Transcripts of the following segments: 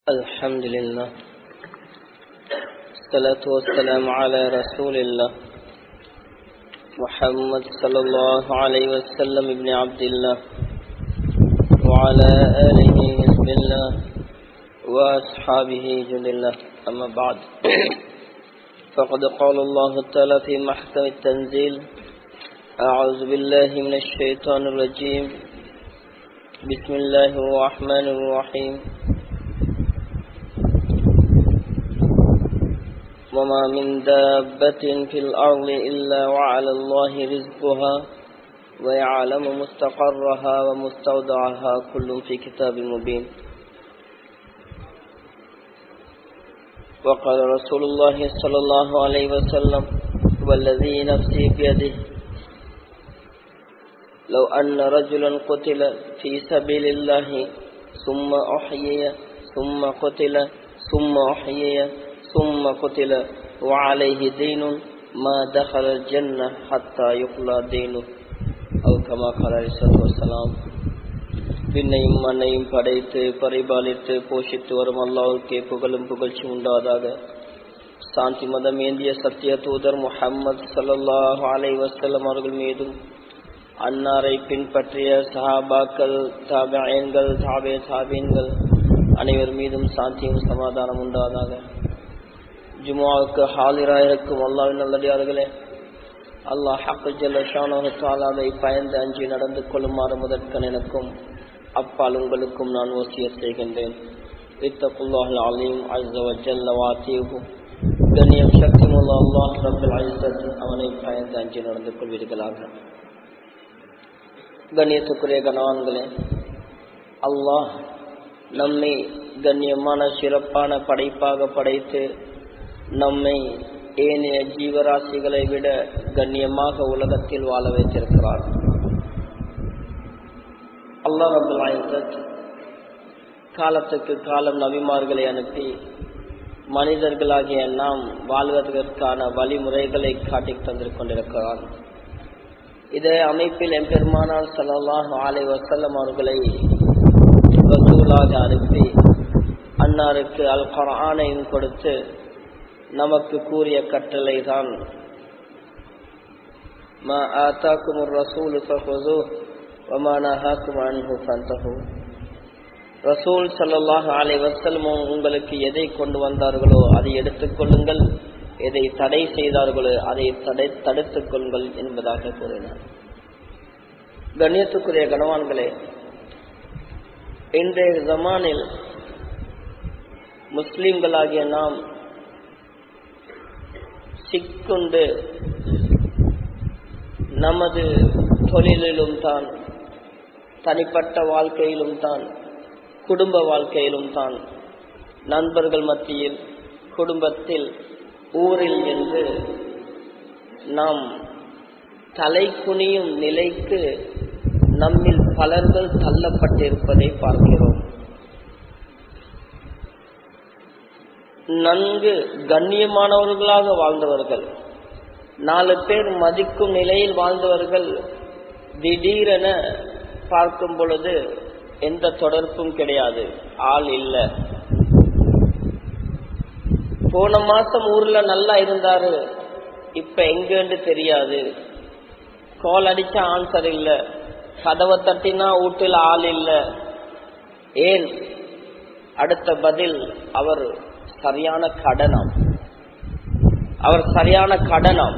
الحمد لله الصلاة والسلام على رسول الله محمد صلى الله عليه وسلم ابن عبد الله وعلى آله حزب الله وأصحابه جند الله أما بعد فقد قال الله تعالى في محكم التنزيل أعوذ بالله من الشيطان الرجيم بسم الله الرحمن الرحيم وما من دابة في الأرض إلا وعلى الله رزقها ويعلم مستقرها ومستودعها كل في كتاب مبين وقال رسول الله صلى الله عليه وسلم والذي نفسي بيده لو أن رجلا قتل في سبيل الله ثم أحيي ثم قتل ثم أحيي ثم قتل وعليه دين ما دخل الجنة حتى يقضى دينه أو كما قال عليه الصلاة والسلام. விண்ணையும் மண்ணையும் படைத்து பரிபாலித்து போஷித்து வரும் அல்லாஹ்வுக்கே புகழும் புகழ்ச்சி உண்டாதாக. சாந்தி மதம் ஏந்திய சத்திய தூதர் முஹம்மது ஸல்லல்லாஹு அலைஹி வஸல்லம் அவர்கள் மீதும் அன்னாரை பின்பற்றிய சஹாபாக்கள் தாபிஈன்கள் தாபீன்கள் அனைவர் மீதும் சாந்தியும் சமாதானம் உண்டாதாக. ஜுமுஆவுக்கு ஹாலிராயிருக்கும் அல்லாஹ்வின் நல்லடியார்களே, அல்லாஹ் ஹக் ஜல்ல ஷானஹு தஆலாவை பயந்து அஞ்சி நடந்து கொள்ளுமாறு முதற்கண் எனக்கும் அப்பால் உங்களுக்கும் நான் வசியத் செய்கின்றேன். இத்தகுல்லாஹல் அலீம் அஸ்ஸ வ ஜல்ல வாத்தீஹு. கண்ணியம் சக்தியுள்ள அல்லாஹ் ரப்பல் இஸ்ஸத் அவனை பயந்து அஞ்சி நடந்து கொள்வீர்களாக. கண்ணியத்துக்குரிய கணவான்களே, அல்லாஹ் நம்மை கண்ணியமான சிறப்பான படைப்பாக படைத்து நம்மை ஏனைய ஜீவராசிகளை விட கண்ணியமாக உலகத்தில் வாழ வைத்திருக்கிறார். அல்லாஹ் ரப்பல் இஸ்ஸத் காலத்துக்கு காலம் நபிமார்களை அனுப்பி மனிதர்களாகிய நாம் வாழ்வதற்கான வழிமுறைகளை காட்டி தந்து கொண்டிருக்கிறார். இதே அமைப்பில் எம்பெருமானார் ஸல்லல்லாஹு அலைஹி வஸல்லம் அவர்களை ரசூலாக அனுப்பி அன்னாருக்கு அல் குர்ஆனையும் கொடுத்து நமக்கு கூறிய கட்டளை தான் மா ஆதாகுமுர் ரசூல் ஃபஹுஸூஹு வ மா நஹாகும் அன்ஹு ஃபன்தஹூ. ரசூல் ஸல்லல்லாஹு அலைஹி வஸல்லம் உங்களுக்கு எதை கொண்டு வந்தார்களோ அதை எடுத்துக்கொள்ளுங்கள், எதை தடை செய்தார்களோ அதை தடுத்துக் கொள்ளுங்கள் என்பதாக கூறினார். கண்ணியத்துக்குரிய கணவான்களே, இன்றைய ஜமானில் முஸ்லிம்களாகிய நாம் சிக்குண்டு நமது தொழிலிலும் தான், தனிப்பட்ட வாழ்க்கையிலும் தான், குடும்ப வாழ்க்கையிலும் தான், நண்பர்கள் மத்தியில், குடும்பத்தில், ஊரில் என்று நாம் தலை குனியும் நிலைக்கு நம்மில் பலர்கள் தள்ளப்பட்டிருப்பதை பார்க்கிறோம். நன்கு கண்ணியமானவர்களாக வாழ்ந்தவர்கள், 4 பேர் மதிக்கும் நிலையில் வாழ்ந்தவர்கள் திடீரென பார்க்கும் பொழுது எந்த தொடர்பும் கிடையாது, ஆள் இல்லை. போன மாசம் ஊர்ல நல்லா இருந்தாரு, இப்ப எங்கன்னு தெரியாது. கால் அடிச்சா ஆன்சர் இல்ல, கதவை தட்டினா வீட்டில் ஆள் இல்ல. ஏன்? அடுத்த பதில் அவர் சரியான கடனாம்,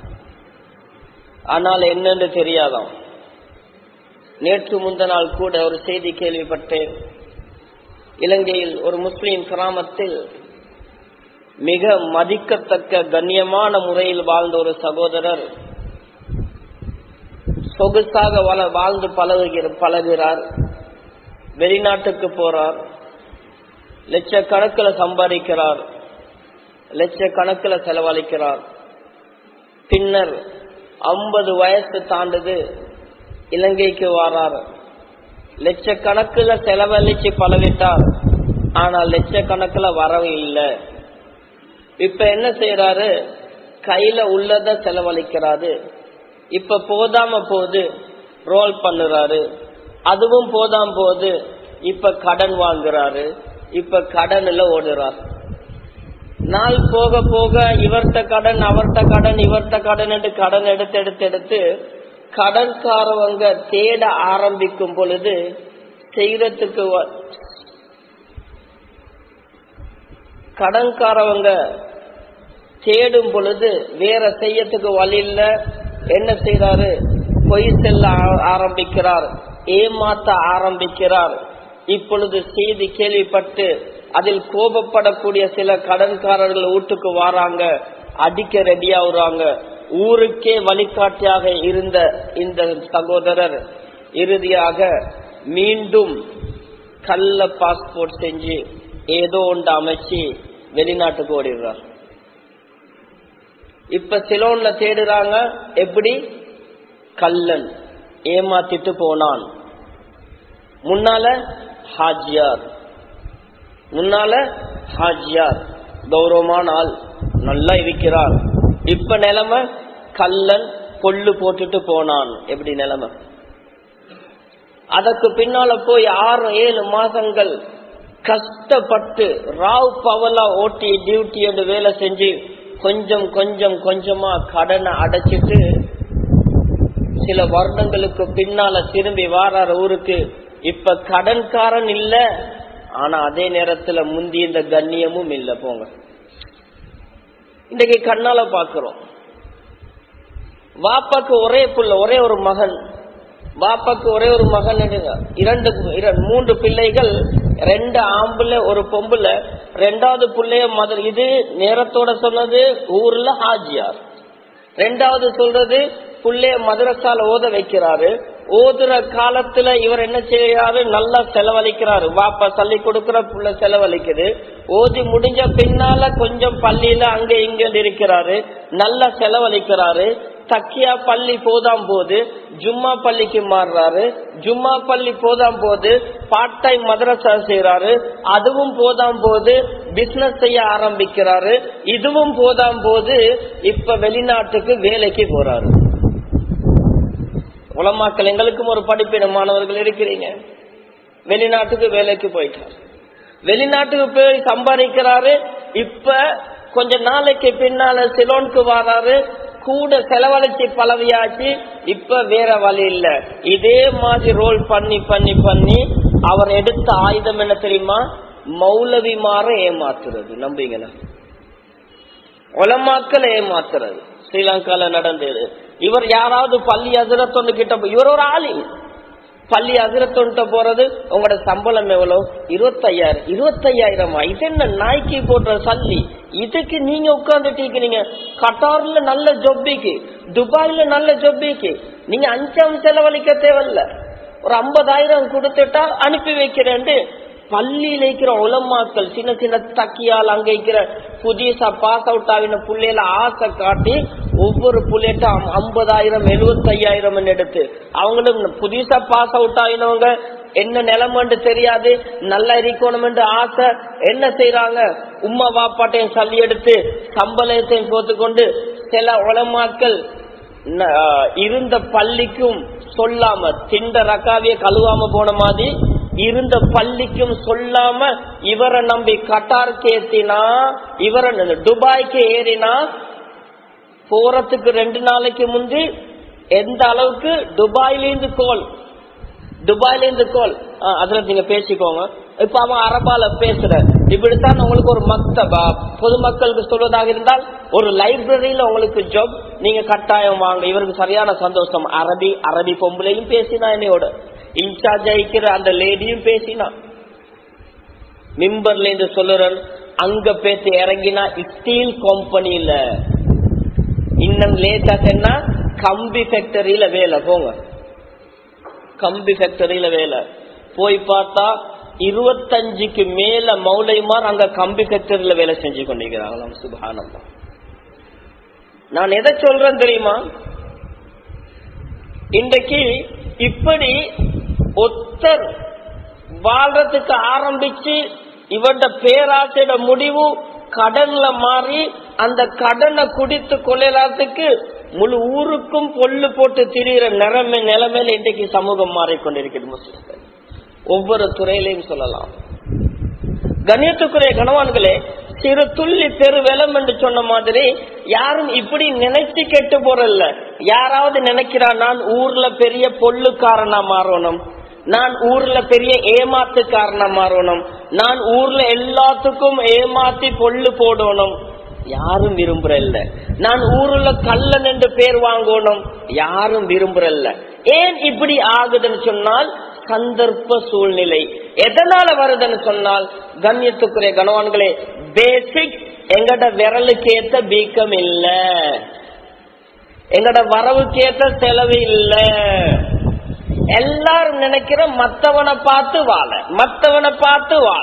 ஆனால் என்னன்னு தெரியாதாம். நேற்று முந்த நாள் கூட ஒரு செய்தி கேள்விப்பட்டேன். இலங்கையில் ஒரு முஸ்லிம் கிராமத்தில் மிக மதிக்கத்தக்க கண்ணியமான முறையில் வாழ்ந்த ஒரு சகோதரர் சொகுசாக வாழ்ந்து பழகுகிறார். வெளிநாட்டுக்கு போறார், லட்சக்கணக்கில் சம்பாதிக்கிறார், லட்சக்கணக்கில் செலவழிக்கிறார். பின்னர் 50 வயசு தாண்டது, இலங்கைக்கு வாரார். லட்சக்கணக்கில் செலவழிச்சு பழகிட்டார், ஆனால் லட்சக்கணக்கில் வரவு இல்லை. இப்ப என்ன செய்யறாரு? கையில உள்ளத செலவழிக்கிறாரு. இப்ப போதாம போது ரோல் பண்ணுறாரு, அதுவும் போதாம போது இப்ப கடன் வாங்குறாரு. இப்ப கடன்ல ஓடுறார். நாள் போக போக இவர்த்த கடன் அவர்த்த கடன் இவர்த்த கடன் என்று கடன் எடுத்து எடுத்து எடுத்து கடன்காரவங்க தேட ஆரம்பிக்கும் பொழுது செய்யறதுக்கு கடன்காரவங்க தேடும் பொழுது வேற செய்யறதுக்கு வழி இல்ல. என்ன செய்யறாரு? பொய் செல்ல ஆரம்பிக்கிறார், ஏமாத்த ஆரம்பிக்கிறார். இப்பொழுது செய்தி கேள்விப்பட்டு அதில் கோபப்படக்கூடிய சில கடன்காரர்கள் வீட்டுக்கு வராங்க, அடிக்க ரெடியாகுறாங்க. ஊருக்கே வழிகாட்டியாக இருந்த இந்த சகோதரர் இறுதியாக மீண்டும் கள்ள பாஸ்போர்ட் செஞ்சு ஏதோ ஒன்று அமைச்சு வெளிநாட்டுக்கு ஓடிடுறார். இப்ப சிலோன்ல தேடுறாங்க. எப்படி? கள்ளன் ஏமாத்திட்டு போனான். முன்னால ஹாஜியார் கௌரவமான ஆள், நல்லா இருக்கிறார். இப்ப நிலைமை கள்ளன் கொள்ளு போட்டுட்டு போனான். எப்படி நிலைமை? அதற்கு பின்னால போய் 6-7 மாதங்கள் கஷ்டப்பட்டு ராவ் பவலா ஓட்டி டியூட்டி என்று வேலை செஞ்சு கொஞ்சம் கொஞ்சம் கொஞ்சமா கடனை அடைச்சிட்டு சில வருடங்களுக்கு பின்னால திரும்பி வாரார் ஊருக்கு. இப்ப கடன்காரன் இல்ல, ஆனா அதே நேரத்துல முந்தி இந்த கண்ணியமும் இல்ல. போங்க, இன்றைக்கு கண்ணால பாக்குறோம். வாப்பாக்கு ஒரே புள்ள, ஒரே ஒரு மகன். வாப்பாக்கு ஒரே ஒரு மகன், 3 பிள்ளைகள், 2 ஆம்புல 1 பொம்புல. 2வது பிள்ளைய மதர். இது நேரத்தோட சொன்னது ஊர்ல ஹாஜியார். 2வது சொல்றது புள்ளைய மதரசால ஓத வைக்கிறாரு. ஓதுற காலத்துல இவர் என்ன செய்யறாரு? நல்லா செலவழிக்கிறாரு. வாப்பா சொல்லி கொடுக்கிற புள்ள செலவழிக்குது. ஓதி முடிஞ்ச பின்னால கொஞ்சம் பள்ளியில அங்க இங்க இருக்கிறாரு, நல்லா செலவழிக்கிறாரு. தக்கியா பள்ளி போதாம் போது ஜும்மா பள்ளிக்கு மாறுறாரு. ஜும்மா பள்ளி போதாம் போது பார்ட் டைம் மதரசா செய்யறாரு. அதுவும் போதாம் போது பிசினஸ் செய்ய ஆரம்பிக்கிறாரு. இதுவும் போதாம் போது இப்ப வெளிநாட்டுக்கு வேலைக்கு போறாரு. உலமாக்கள், எங்களுக்கும் ஒரு படிப்பின மாணவர்கள் இருக்கிறீங்க, வெளிநாட்டுக்கு வேலைக்கு போயிட்டார். வெளிநாட்டுக்கு போய் சம்பாதிக்கிறாரு. இப்ப கொஞ்ச நாளைக்கு பின்னால சிலோனுக்கு வராரு. கூட செலவழிச்சு பழவியாச்சு. இப்ப வேற வழி இல்ல. இதே மாதிரி ரோல் பண்ணி பண்ணி பண்ணி அவர் எடுத்த ஆயுதம் என்ன தெரியுமா? மௌலவிமார ஏமாத்துறது. நம்புவீங்களா? உலமாக்கள் ஏமாத்துறது ஸ்ரீலங்கால நடந்தது. இவர் யாராவது பள்ளி அதிரத்தொண்டு கிட்ட, இவர் ஒரு ஆளி பள்ளி அதிரத்தொண்ட போறது, உங்களோட சம்பளம் எவ்வளவு? 25,000. 25,000? இது என்ன நாய்க்கு போடுற சல்லி? இதுக்கு நீங்க உட்கார்ந்துட்டீங்க. கட்டார்ல நல்ல ஜொப்பிக்கு, துபாயில நல்ல ஜொப்பிக்கு நீங்க 5 செலவழிக்க தேவையில்ல. ஒரு 50,000 கொடுத்துட்டா அனுப்பி வைக்கிறேன். பள்ளியில இருக்கிற உலமாக்கள் சின்ன சின்ன தக்கியால் அங்க இருக்கிற புதியசா பாஸ் அவுட் ஆகின புள்ளையில ஆசை காட்டி ஒவ்வொரு புள்ளையிட்ட 50,000 75,000 எடுத்து, அவங்களும் புதியசா பாஸ் அவுட் ஆகினவங்க என்ன நிலைமைன்னு தெரியாது, நல்லா இருக்கணும் என்று ஆசை. என்ன செய்யறாங்க? உம்மா வாப்பாட்டையும் சல்லி எடுத்து சம்பளத்தையும் போத்துக்கொண்டு சில உலமாக்கள் இருந்த பள்ளிக்கும் சொல்லாம திண்ட ரக்காவிய கழுவாம போன மாதிரி இருந்த பள்ளிக்கும் சொல்லாம இவரை நம்பி கட்டாருக்கு ஏத்தினா, இவரை துபாய்க்கு ஏறினா போறதுக்கு 2 நாளைக்கு முந்தி எந்த அளவுக்கு துபாயிலிருந்து கோல் அதுல நீங்க பேசிக்கோங்க. இப்ப அவன் அரபால பேசுற. இப்படித்தான் உங்களுக்கு ஒரு மக்தபா, பொதுமக்களுக்கு சொல்வதாக இருந்தால் ஒரு லைப்ரரியில உங்களுக்கு ஜாப், நீங்க கட்டாயம் வாங்க. இவருக்கு சரியான சந்தோஷம். அரபி பொம்பளையும் பேசினா, என்னையோட இன்சார்ஜ் ஆகிக்கிற அந்த லேடியும் பேசினா. மிம்பர்ல இருந்து சொல்லுறன், அங்க பேசி இறங்கினா ஸ்டீல் கம்பெனியில, இன்னும் லேட்டா சொன்னா கம்பி ஃபேக்டரியில வேலை. போங்க, கம்பி ஃபேக்டரியில வேலை. போய் பார்த்தா 25க்கு மேல மௌலைமார் அங்க கம்பி ஃபேக்டரியில வேலை செஞ்சு கொண்டிருக்கிறாங்களாம். சுப்ஹானல்லாஹ். நான் எதை சொல்றேன் தெரியுமா? இன்றைக்கு இப்படி ஒருத்தர் வாழ்றதுக்கு ஆரம்பிச்சு இவட பேராசையோட முடிவு கடன்ல மாறி அந்த கடனை குடித்து கொள்ளலாத்துக்கு முழு ஊருக்கும் பொல்லு போட்டு திரிகிற நிலைமையில இன்றைக்கு சமூகம் மாறிக்கொண்டிருக்கிறது. முஸ்லிம்கள் ஒவ்வொரு துறையிலையும் சொல்லலாம். கண்ணியத்துக்குரிய கணவான்களே, சிறு துள்ளி பெரு வெள்ளம் என்று சொன்ன மாதிரி யாரும் இப்படி நினைச்சு கெட்டு போறல்ல. யாராவது நினைக்கிறான் நான் ஊர்ல பெரிய பொல்லுக்காரனா மாறணும், நான் ஊர்ல பெரிய ஏமாத்துக்காரனா மாறணும், நான் ஊர்ல எல்லாத்துக்கும் ஏமாத்தி பொல்லு போடணும், யாரும் விரும்புறல்ல. நான் ஊர்ல கள்ளன் என்று பேர் வாங்கணும், யாரும் விரும்புறல்ல. ஏன் இப்படி ஆகுதுன்னு சொன்னால் சந்தர்ப்ப சூழ்நிலை. எதனால வருதுன்னு சொன்னால் கண்ணியத்துக்குரிய கணவான்களே, பேசிக் எங்கட விரலுக்கு ஏத்த பீக்கம் இல்ல, எங்கட வரவுக்கு ஏத்த செலவு இல்ல. எல்லாரும் நினைக்கிற மத்தவனை பார்த்து வாழ, மத்தவனை பார்த்து வாழ,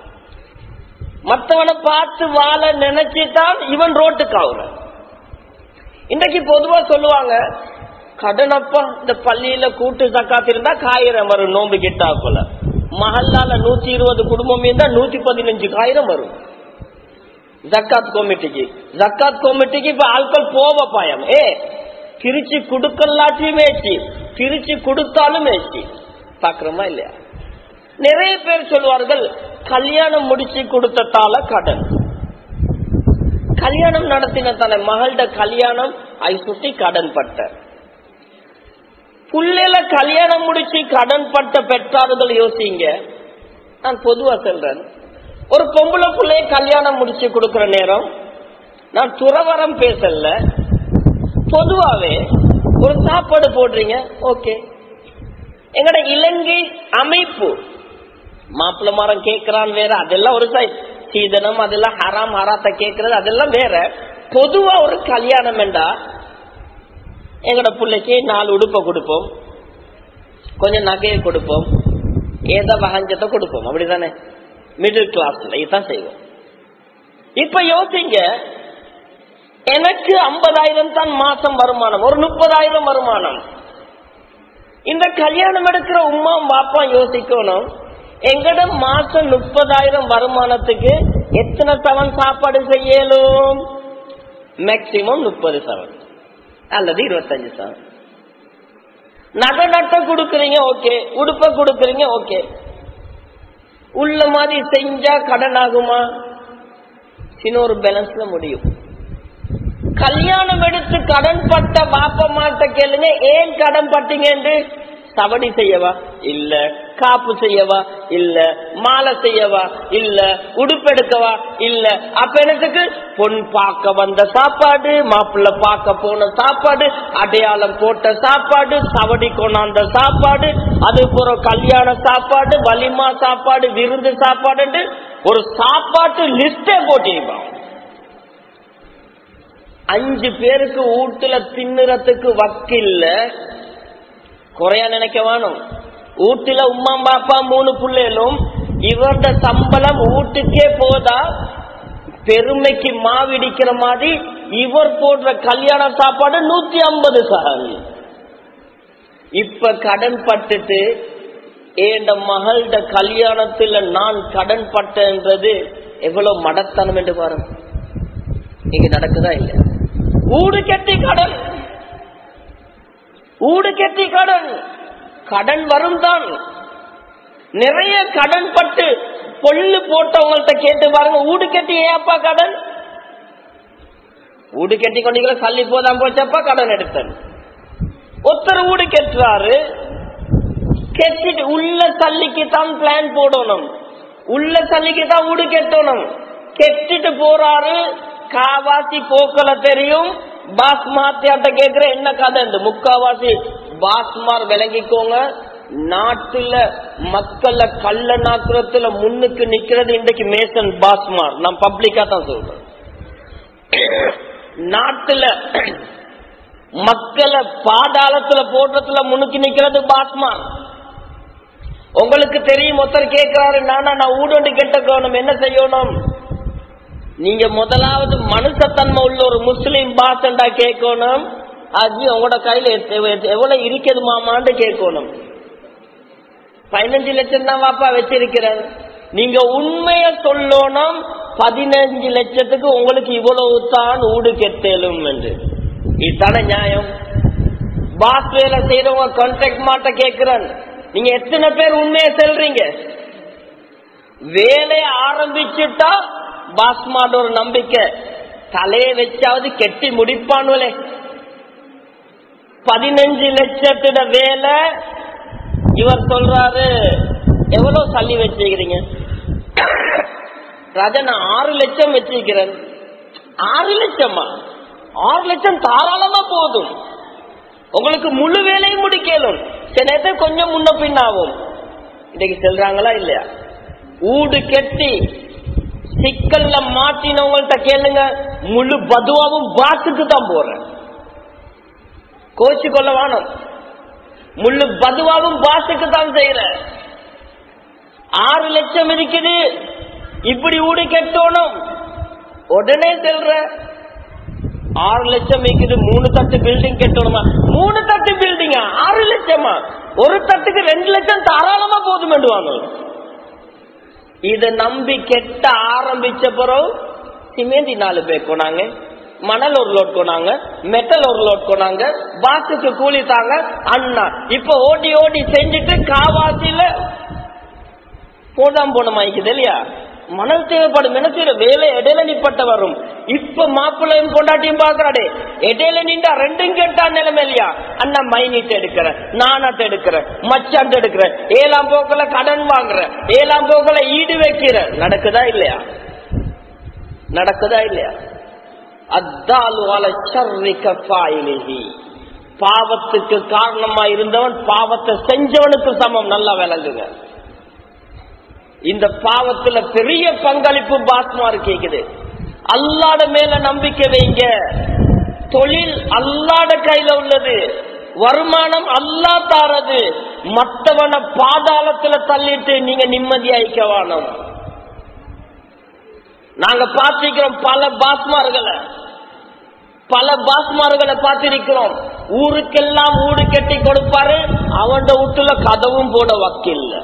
மத்தவனை பார்த்து வாழ நினைச்சுதான் இவன் ரோட்டுக்கு ஆகுற. இன்றைக்கு பொதுவா சொல்லுவாங்க, கடனப்பா இந்த பள்ளியில கூட்டு ஜக்காத் இருந்தா 1000 வரும், நோம்பு கிட்டா போல மஹல்லால 120 குடும்பம் இருந்தா 115,000 வரும் ஜக்காத் கமிட்டிக்கு. ஜக்காத் கமிட்டிக்கு இப்ப ஆட்கள் போவ பாயம். பிரிச்சு கொடுக்கலாட்டியும் மேய்ச்சி, பிரிச்சு கொடுத்தாலும் மேய்ச்சி. பாக்குறோமா இல்லையா? நிறைய பேர் சொல்வார்கள் கல்யாணம் முடிச்சு கொடுத்ததால கடன், கல்யாணம் நடத்தின தானே மகள்ட கல்யாணம் ஐ சுட்டி கடன் பட்ட. புள்ளையில கல்யாணம் முடிச்சு கடன் பட்ட பெற்றார்கள் யோசிங்க. நான் பொதுவா சொல்றேன், ஒரு பொம்பளை பிள்ளைய கல்யாணம் முடிச்சு கொடுக்கிற நேரம், நான் துறவரம் பேசல, பொதுவாவே ஒரு சாப்பாடு போடுறீங்க, ஓகே. எங்கட இலங்கை அமைப்பு மாப்பிள்ள மரம் கேட்கிறான் வேற, அதெல்லாம் ஒரு சீதனம், அதெல்லாம் ஹராம் ஹராத்த கேட்கறது அதெல்லாம் வேற. பொதுவா ஒரு கல்யாணம் என்றா எங்கட பிள்ளைக்கு 4 உடுப்பை கொடுப்போம், கொஞ்சம் நகையை கொடுப்போம், ஏதோ வகஞ்சத்தை கொடுப்போம், அப்படித்தானே? மிடில் கிளாஸ்ல இதுதான் செய்வோம். இப்ப யோசிங்க, எனக்கு 50,000 தான் மாசம் வருமானம், ஒரு 30,000 வருமானம். இந்த கல்யாணம் எடுக்கிற உமா பாப்பா யோசிக்கணும், எங்கட மாசம் 30,000 வருமானத்துக்கு எத்தனை சவன் சாப்பாடு செய்யலும்? மேக்சிமம் 30 சவன் அல்லது 25 சவன். நகை நட்ட கொடுக்கறீங்க, ஓகே. உடுப்ப கொடுக்கறீங்க, ஓகே. உள்ள மாதிரி செஞ்சா கடன் ஆகுமா? இன்னொரு பேலன்ஸ்ல முடியும். கல்யாணம் எடுத்து கடன் பட்ட பாப்பா மாட்ட கேளுங்க, ஏன் கடன் பட்டீங்க என்று. சவடி செய்யவா இல்ல, காப்பு செய்யவா இல்ல, மாலை செய்யவா இல்ல, உடுப்பெடுக்கவா இல்ல. அப்ப எனக்கு பொன் பார்க்க வந்த சாப்பாடு, மாப்பிள்ள பார்க்க போன சாப்பாடு, அடையாளம் போட்ட சாப்பாடு, சவடி கொண்டாந்த சாப்பாடு, அது போற கல்யாண சாப்பாடு, வலிமா சாப்பாடு, விருந்து சாப்பாடு, ஒரு சாப்பாட்டு லிஸ்டே போட்டிருப்பான். 5 பேருக்கு வீட்டுல தின்னுறதுக்கு வக்கில்ல, குறையா நினைக்க வேணும். வீட்டுல உம்மா பாப்பா 3 பிள்ளைகளும், இவருட சம்பளம் வீட்டுக்கே போதா, பெருமைக்கு மாவிடிக்கிற மாதிரி இவர் போடுற கல்யாண சாப்பாடு 150 சகல். இப்ப கடன் பட்டுட்டு ஏண்ட மகள்ட கல்யாணத்துல நான் கடன் பட்டன்றது எவ்வளவு மடத்தனம் என்று பாருங்க. இங்க நடக்குதா இல்ல? ஊடு கட்டி கடன், ஊடு கட்டி கடன், கடன் வரும் தான். நிறைய கடன் பட்டு பொல்லு போட்டவங்கள்ட்ட கேட்டு பாருங்க, ஊடு கட்டி ஏப்பா கடன்? ஊடு கட்டி கொண்டீங்களா, சல்லி போதான் போச்சப்பா கடன் எடுத்தேன். ஒருத்தர் ஊடு கெட்டுறாரு, கெட்டிட்டு உள்ள சல்லிக்கு தான் பிளான் போடணும், உள்ள சல்லிக்கு தான் ஊடு கெட்டணும். கெட்டிட்டு போறாரு, காவாசி போக்கல தெரியும், பாஸ்மாத்தியாட்ட கேக்குற என்ன கதை? முக்காவாசி பாஸ்மார் விளங்கிக்கோங்க. நாட்டுல மக்கள கள்ள நாக்குறதுல முன்னுக்கு நிக்கிறது இன்றைக்கு மேசன் பாஸ்மார். நான் பப்ளிக்கா தான் சொல்றேன். நாட்டுல மக்களை பாதாளத்துல போடுறதுல முன்னுக்கு நிக்கிறது பாஸ்மார். உங்களுக்கு தெரியும், ஒருத்தர் கேட்கிறாரு, நான் ஊடு கெட்டக்கணும், என்ன செய்யணும்? நீங்க முதலாவது மனுஷத்தன்மை உள்ள ஒரு முஸ்லீம் பாசண்டா கேட்கணும். அது உங்களோட கையில எவ்வளவு இருக்குது மாமான்னு கேட்கணும். 15 லட்சம் தான் வாப்பா வச்சிருக்கிறார். நீங்க உண்மைய சொல்லணும், 15 லட்சத்துக்கு உங்களுக்கு இவ்வளவு தான் ஊடு கெட்டலும் என்று. இதுதானே நியாயம்? பாஸ் வேலை செய்யறவங்க கான்ட்ராக்ட் மாட்ட கேட்கிறேன், நீங்க எத்தனை பேர் உண்மையை சொல்றீங்க? வேலையை ஆரம்பிச்சுட்டா பாஸ்மாட ஒரு நம்பிக்கை, தலையை வச்சாவது கெட்டி முடிப்பானுலே. 15 லட்சத்திட வேலை. இவர் சொல்றாரு, எவ்வளவு சல்லி வச்சுக்கிறீங்க? ராஜா, நான் 6 லட்சம் வச்சிருக்கிறேன். 6 லட்சமா? 6 லட்சம் தாராளமா போதும், உங்களுக்கு முழு வேலையும் முடிக்கலும். சில நேரத்தில் கொஞ்சம் முன்ன பின்னாகும். இன்னைக்கு செல்றாங்களா இல்லையா? ஊடு கெட்டி சிக்கல்ல மாட்டினவங்கள்ட்ட கேளுங்க, முழு பதுவாவும் பாசுக்கு தான் போறேன். கோச்சு கொள்ள வானம், முழு பதுவாவும் பாசுக்கு தான் செய்யற. 6 லட்சம் இருக்குது, இப்படி ஊடு கெட்டோனும் உடனே செல்ற. 6 லட்சம் இருக்குது, 3 தட்டு பில்டிங் கெட்டணுமா? 3 தட்டு பில்டிங் 6 லட்சமா? ஒரு தட்டுக்கு 2 லட்சம் தாராளமா போதும் என்றுவாங்க. இத நம்பி கெட்ட ஆரம்பிச்ச பிறகு சிமெண்ட் 4 பேர் கொண்டாங்க, மணல் ஒரு லோட் கொண்டாங்க, மெட்டல் ஒரு லோட் கொண்டாங்க, பாசுக்கு கூலி தாங்க. அண்ணா இப்ப ஓடி ஓடி செஞ்சுட்டு காவாசியில போதாம் போனமாய்க்குது இல்லையா? மணல் தேவைப்படும். என்ன செய்யற? வேலை இடையில நிப்பட்ட வரும். இப்ப மாப்பிள்ளையும் கொண்டாட்டியும் பாக்குறாடே, இடையில நின்றா ரெண்டும் கேட்டா நிலைமை இல்லையா? அண்ணா மைனிட்டு எடுக்கிற, நானாட்டு எடுக்கிற, மச்சான்ட்டு எடுக்கிற, 7ஆம் போக்குல கடன் வாங்குற, 7ஆம் போக்குல ஈடு வைக்கிற. நடக்குதா இல்லையா? நடக்குதா இல்லையா? பாவத்துக்கு காரணமா இருந்தவன் பாவத்தை செஞ்சவனுக்கு சமம். நல்லா விளங்குங்க. இந்த பாவத்துல பெரிய பங்களிப்பு பாஸ்மாரு கேக்குது. அல்லாட மேல நம்பிக்கை வைங்க. தொழில் அல்லாட கையில உள்ளது, வருமானம் அல்லா தாரது. மற்றவனை பாதாளத்துல தள்ளிட்டு நீங்க நிம்மதியாய்க்க வேணும். நாங்க பார்த்திருக்கிறோம் பல பாஸ்மார்களை பார்த்திருக்கிறோம். ஊருக்கெல்லாம் ஊடு கட்டி கொடுப்பாரு, அவன் வீட்டுல கதவும் போட வக்கில்ல.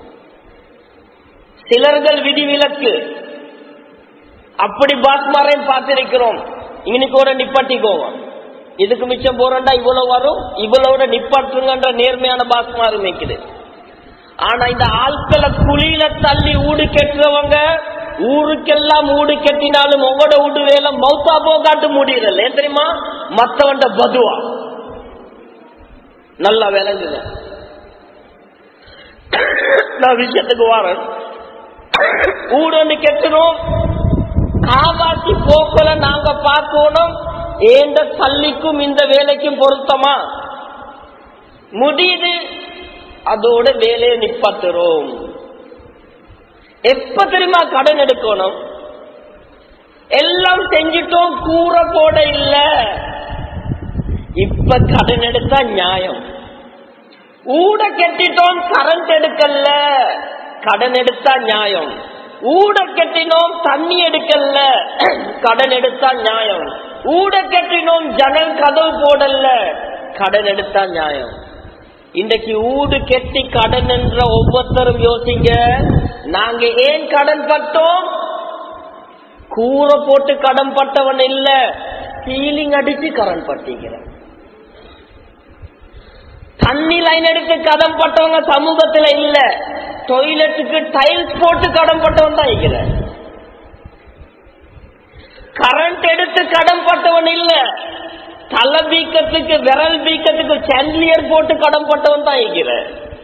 சிலர்கள் விதிவிலக்கு. அப்படி பாஸ்மாரையும் பார்த்திருக்கிறோம். இன்னைக்கு ஒரு நிப்பாட்டிக்கோவோம், இதுக்கு மிச்சம் போறண்டா இவ்வளவு வரும், இவ்வளவு நிப்பாட்டுங்கன்ற நேர்மையான பாஸ்மாரு மேய்க்குது. ஆனா இந்த ஆட்களை குழியில தள்ளி ஊடு கட்டுறவங்க, ஊருக்கெல்லாம் ஊடு கட்டினாலும் உங்களோட வீடு வேலை மௌத்தா போகாட்டு முடியல. ஏன் தெரியுமா? மத்தவண்ட பதுவா. நல்லா விளங்குங்க. நான் விஷயத்துக்கு வாரேன். ஊடு ஒன்று கெட்டணும், காவாசி போக்கல நாங்க பார்க்கணும். ஏண்ட தள்ளிக்கும் இந்த வேலைக்கும் பொருத்தமா முடியுது, அதோட வேலையை நிப்பாட்டுறோம். எப்ப தெரியுமா கடன் எடுக்கணும்? எல்லாம் செஞ்சிட்டோம், கூற போட இல்ல. இப்ப கடன் எடுத்தா நியாயம். ஊட கட்டிட்டோம், கரண்ட் எடுக்கல, கடன் எடுத்தா நியாயம். ஊட கட்டினோம், தண்ணி எடுக்கல, கடன் எடுத்தா நியாயம். ஊட கட்டினோம், ஜன்னல் கதவு போடல, கடன் எடுத்தா நியாயம். இன்றைக்கு ஊடு கெட்டி கடன் என்ற ஒவ்வொருத்தரும் யோசிங்க, நாங்க ஏன் கடன் பட்டோம்? கூரை போட்டு கடன் பட்டவன் இல்ல, சீலிங் அடிச்சு கடன் பட்டிக்கிற. தண்ணி லைன் எடுத்து கடன் பட்டவங்க சமூகத்துல இல்ல, டாய்லெட்டுக்கு டைல்ஸ் போட்டு கடன் பட்டவன் தான் இருக்கிற. கரண்ட் எடுத்து கடன் பட்டவன் இல்ல, தலை பீக்கத்துக்கு விரல் பீக்கத்துக்கு சாண்டிலியர் போட்டு கடன் பட்டவன் தான் இருக்கிற.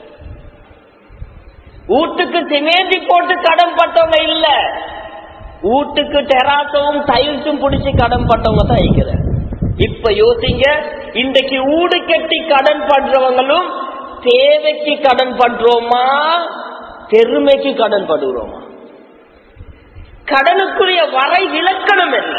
வீட்டுக்கு சிமெண்டி போட்டு கடன் பட்டவங்க இல்ல, வீட்டுக்கு டெராசவும் டைல்ஸும் பிடிச்சி கடன் பட்டவங்க தான் இருக்கிற. இப்ப யோசிங்க, இன்றைக்கு ஊடு கட்டி கடன் பண்றவங்களும் தேவைக்கு கடன் பண்றோமா, பெருமைக்கு கடன் படுகிறோமா? கடனுக்குரிய வரை விலக்கணம் என்ன?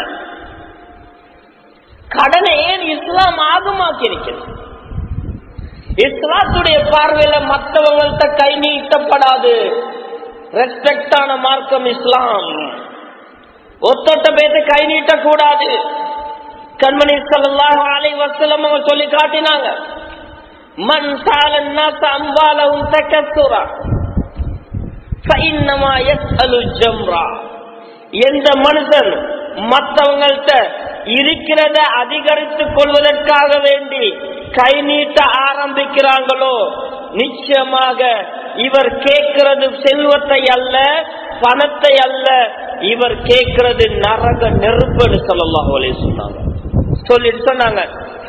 கடனை ஏன் இஸ்லாம் ஆகமாக்கி இருக்கிறது? இஸ்லாத்துடைய பார்வையில மற்றவங்கள்ட்ட கை நீட்டப்படாது. ரெஸ்பெக்டான மார்க்கம் இஸ்லாம். ஒத்தொட்ட பேத்து கை நீட்டக்கூடாது. கண்மணி ஸல்லல்லாஹு அலைஹி வஸல்லம் அவங்க சொல்லி காட்டினாங்க, மன் சாலன் நாஸ அம்வாலஹும் தகஸ்ஸுரா ஃபஇன்னமா யஸ்அலு ஜம்ரா. எந்த மனுஷன் மற்றவங்கள்ட்ட இருக்கிறத அதிகரித்துக் கொள்வதற்காக வேண்டி கை நீட்ட ஆரம்பிக்கிறாங்களோ, நிச்சயமாக இவர் கேட்கிறது செல்வத்தை அல்ல, பணத்தை அல்ல, இவர் கேட்கிறது நரக நெருப்புன்னு ஸல்லல்லாஹு அலைஹி சொன்னாங்க. சொல்லிட்டு சொன்னாங்க,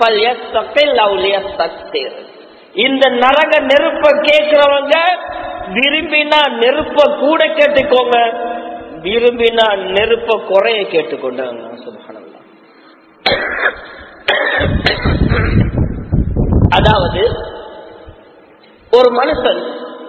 இந்த நரக நெருப்ப கேட்கிறவங்க விரும்பினா நெருப்ப கூட கேட்டுக்கோங்க, விரும்பினா நெருப்ப குறைய கேட்டுக்கொண்டாங்க. சுப்ஹானல்லாஹ். அதாவது ஒரு மனுஷன்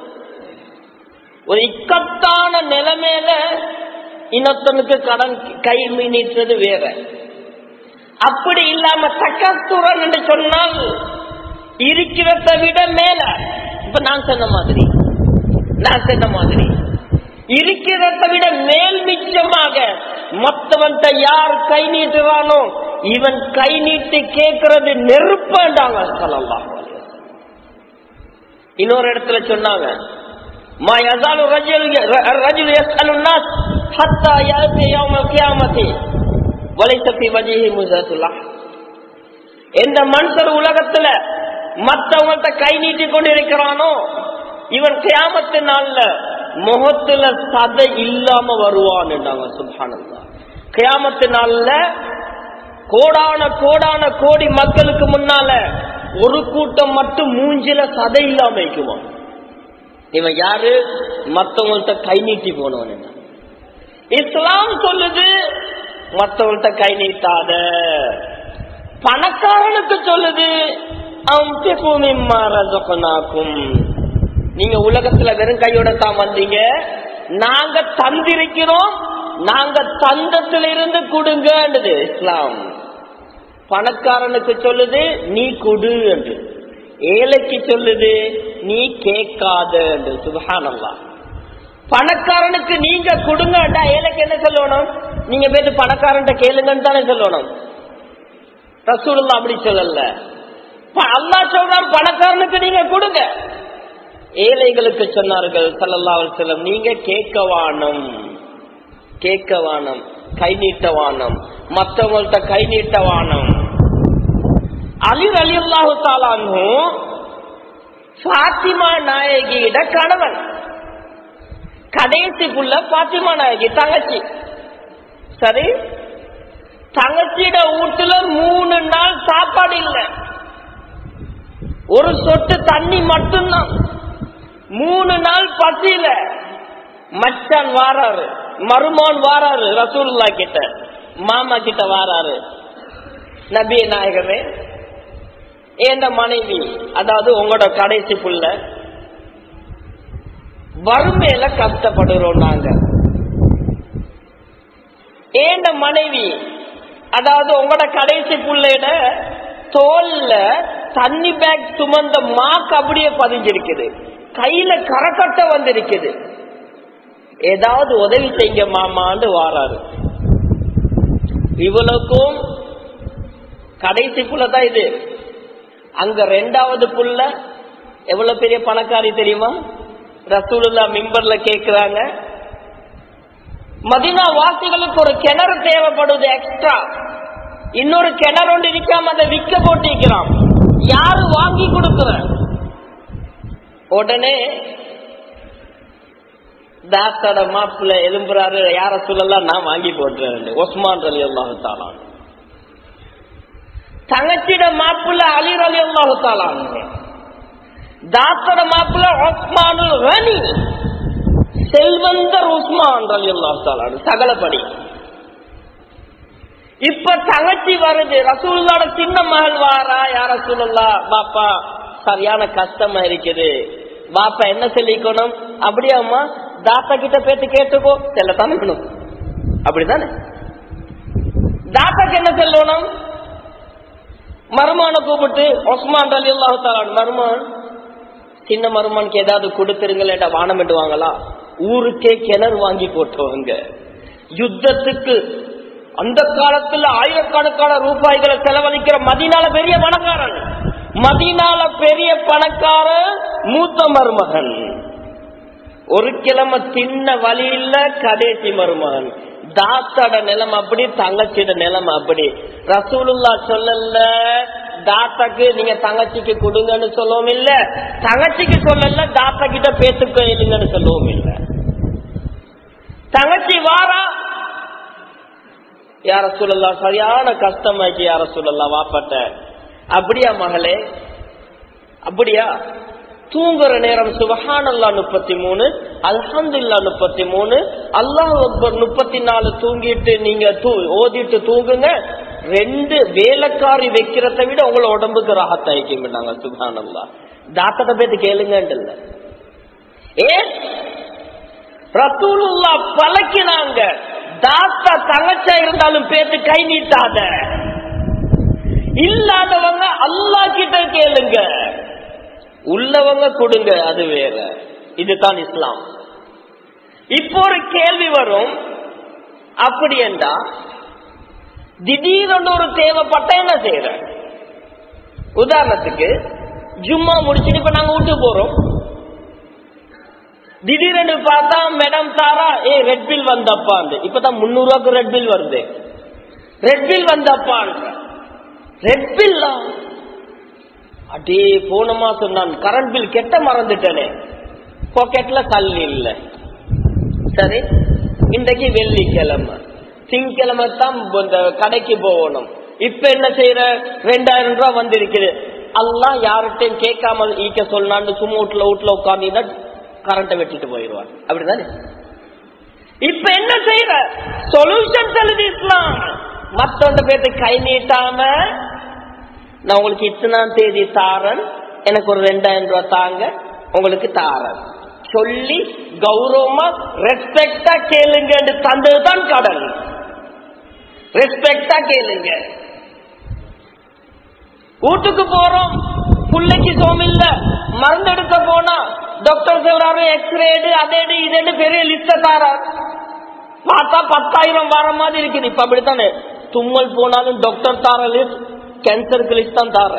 ஒரு இக்கட்டான நிலைமையில இன்னொருத்தனுக்கு கடன் கை நீட்டுறது வேற. அப்படி இல்லாம தக்கத்துறன் என்று சொன்னால் இருக்கிறத விட மேல, இப்ப நான் சொன்ன மாதிரி இருக்கிறத விட மேல் மிச்சமாக மற்றவன்கிட்ட யார் கை நீட்டுறானோ இவன் கை நீட்டி கேட்கறது நெருப்பாண்டாங்க ஸல்லல்லாஹு அலைஹி வஸல்லம். இன்னொரு இடத்துல சொன்னாங்க, மா யஸாலு ரஜுல் யஸ்அலு الناس حتى يأتي يوم القيامة وليس في وجهه مزاتullah. எந்த மனுஷன் உலகத்துல மற்றவங்கள்ட்ட கை நீட்டி கொண்டிருக்கிறானோ இவன் கியாமத்து நாள்ல முகத்துல சதை இல்லாம வருவான் என்றாங்க. சுப்ஹானல்லாஹ். கியாமத்து நாள்ல கோடான கோடான கோடி மக்களுக்கு முன்னால ஒரு கூட்டம் மட்டும் மூஞ்சில சதை இல்லாம வைக்குவான். இவன் யாரு? மற்றவங்கள்ட்ட கை நீட்டி போனவன். என்ன இஸ்லாம் சொல்லுது? மற்றவங்கள்ட்ட கை நீட்டாத. பணக்காரனுக்கு சொல்லுது, நீங்க உலகத்துல வெறும் கையோட தான் வந்தீங்க, நாங்க தந்திருக்கிறோம், நாங்க தந்தத்திலிருந்து கொடுங்க இஸ்லாம். பணக்காரனுக்கு சொல்லுது நீ கொடு என்று, ஏழைக்கு சொல்லுது நீ கேட்காத என்று. சுப்ஹானல்லாஹ். பணக்காரனுக்கு நீங்க கொடுங்கடா, ஏழைக்கு என்ன சொல்லணும்? நீங்க போயிட்டு பணக்காரன்ட்ட கேளுங்கன்னு தானே சொல்லணும். ரசூலுல்லாஹ் அப்படி சொல்லல. அல்லாஹ் சொல்றான் பணக்காரனுக்கு நீங்க கொடுங்க. ஏழைகளுக்கு சொன்னார்கள் ஸல்லல்லாஹு அலைஹி வஸல்லம், நீங்க கேட்கவானம், கை நீட்டவானம், மற்றவங்கள்ட்ட கை நீட்டவானம். அலி ரலியல்லாஹு தஆலா அன்ஹு ஃபாத்திமா நாயகியிட கணவன், கடைசி புள்ள ஃபாத்திமா நாயகி தங்கச்சி. சரி, தங்கச்சியிட வீட்டுல 3 நாள் சாப்பாடு இல்லை, ஒரு சொட்டு தண்ணி மட்டும்தான். 3 நாள் பசியில மச்சான் வாராரு, மருமான் வாராரு, ரசூலுல்லாஹ் கிட்ட மாமா கிட்ட வாராரு, நபியே நாயகமே ஏந்த மனைவி, அதாவது உங்களோட கடைசி புள்ள வறுமையில கஷ்டப்படுறோம் நாங்க. ஏந்த மனைவி, அதாவது உங்களோட கடைசி புள்ளையிட தோல்ல தண்ணி பேக் சுமந்த மாக்கு அப்படியே பதிஞ்சிருக்குது, கையில கரக்கட்ட வந்திருக்குது, ஏதாவது உதவி செய்ய மாமான்னு வாராரு. இவளுக்கும் கடைசி புள்ளதான் இது. அங்க 2வது புள்ள எவ்வளவு பெரிய பணக்காரி தெரியுமா? ரசூலுல்லாஹ் மிம்பர்ல கேக்குறாங்க, மதீனா வாசிகளுக்கு ஒரு கிணறு தேவைப்படுது எக்ஸ்ட்ரா, இன்னொரு கிணறு ஒன்று இருக்காம அதை விற்க போட்டிருக்கிறான், யாரு வாங்கி கொடுக்கிற? உடனே தாத்தோட மாப்பிள்ள எழும்புறாரு, யார சொல்லலாம், நான் வாங்கி போட்டுறேன். உஸ்மான் ரலியல்லாஹு தஆலா. தங்கச்சிட மாப்பிள்ள அலி ரலியல்லாஹு தஆலா. தாத்தோட மாப்பிள்ள உஸ்மானுல் கனி, செல்வந்தர் உஸ்மான் ரலியல்லாஹு தஆலா சகலபடி. இப்ப தங்கச்சி வருது, ரசூலுல்லாஹ்வோட சின்ன மகள் வாரா, யா ரசூலுல்லாஹ் பாப்பா சரியான கஷ்டமா இருக்குது. பாப்பா என்ன சொல்லிக்கணும்? அப்படியாம்மா, தாத்தா கிட்ட பேத்து கேட்டுக்கோ, செல்ல தந்துக்கணும். அப்படித்தானே? தாத்தாக்கு என்ன சொல்லணும்? மருமான கூப்பிட்டு, உஸ்மான் ரலியல்லாஹு தஆலா மருமான், சின்ன மருமானுக்கு ஏதாவது கொடுத்துருங்களேடா, வானம் விடுவாங்களா? ஊருக்கே கிணறு வாங்கி போட்டவங்க, யுத்தத்துக்கு அந்த காலத்துல ஆயிரக்கணக்கான ரூபாய்களை செலவழிக்கிற மதீனால பெரிய பணக்காரன், மதீனால பெரிய பணக்காரன் மூத்த மருமகன், ஒரு கிழமை தின்ன வழி இல்ல கடைசி மருமகன். தாத்தாட நிலைமை அப்படி, தங்கச்சிட நிலைமை அப்படி. ரசூலுல்லாஹ் சொல்லல தாத்தாக்கு நீங்க தங்கச்சிக்கு கொடுங்கன்னு சொல்லவும் இல்ல, தங்கச்சிக்கு சொல்லல தாத்தா கிட்ட பேசுக்க இல்லைங்கன்னு சொல்லவும் இல்ல. தங்கச்சி வாரா, யார சொல்லலாம் சரியான கஷ்டமாக்கி, யார சொல்லலாம் வாப்பட்ட. அப்படியா மகளே, அப்படியா? தூங்குற நேரம் சுபஹானல்லாஹ் 33, அல்ஹம்துலில்லாஹ் 33, அல்லாஹ் அக்பர் 34 தூங்கிட்டு நீங்க ஓதிட்டு தூங்குங்க. 2 வேலைக்காரி வைக்கிறத விட உங்களோட உடம்புக்கு ராஹத்தாயிக்கிட்டாங்க. சுபஹானல்லாஹ். தாத்தத்தை பேத்து கேளுங்கன்னு ரசூலுல்லாஹ் பழக்கினாங்க. தாத்தா தங்கச்சா இருந்தாலும் பேத்து கை நீட்டாத. இல்லாதவங்க அல்லாஹ் கிட்ட கேளுங்க, உள்ளவங்க கொடுங்க, அது வேற. இதுதான் இஸ்லாம். இப்போ ஒரு கேள்வி வரும், அப்படி என்றா திடீரென்று ஒரு தேவைப்பட்ட என்ன செய்யற? உதாரணத்துக்கு ஜும்மா முடிச்சுட்டு இப்ப நாங்க வீட்டுக்கு போறோம், திடீரென்று பார்த்தா மேடம் தாரா ரெட் பில் வந்தப்பா, இப்பதான் 300 ரூபாய்க்கு ரெட் பில் வருது, ரெட் பில் வந்தப்பா. ரெட் பில்லா? அடே போன மாசம் நான் கரண்ட் பில் கெட்ட மறந்துட்டேனே, பாக்கெட்ல கல் இல்ல. சரி, இன்றைக்கு வெள்ளிக்கிழமை, திங்கிழமை தான் கடைக்கு போகணும். இப்ப என்ன செய்யற? 2000 ரூபாய் வந்திருக்குது. அல்லாஹ் யார்கிட்டையும் கேட்காமல் ஈக்க சொல்லான்னு சும்மா வீட்டுல உட்கார்ந்து கரண்ட வெட்டிட்டு போயிடுவார். அப்படிதானே? இப்ப என்ன செய்யற? சொல்யூஷன் சொல்லுது இஸ்லாம். மத்தவங்க பேருக்கு கை நீட்டாம, நான் உங்களுக்கு இத்தனாம் தேதி தாரன், எனக்கு ஒரு 2000 ரூபாய் தாங்க, உங்களுக்கு தாரன் சொல்லி கௌரவமா ரெஸ்பெக்டா கேளுங்க. தந்ததுதான் கடன். ரெஸ்பெக்டா கேளுங்க. வீட்டுக்கு போறோம், பிள்ளைக்கு சோமில்ல, மருந்து எடுக்க போனா டாக்டர் சொல்றாரு எக்ஸ்ரே அதேடு இதேடு பெரிய லிஸ்ட தாரார். பார்த்தா 10,000 வர மாதிரி இருக்குது. இப்ப அப்படித்தானே, தும்மல் போனாலும் டாக்டர் தார லிஸ்ட், கேன்சருக்கு லிஸ்ட் தான் தார.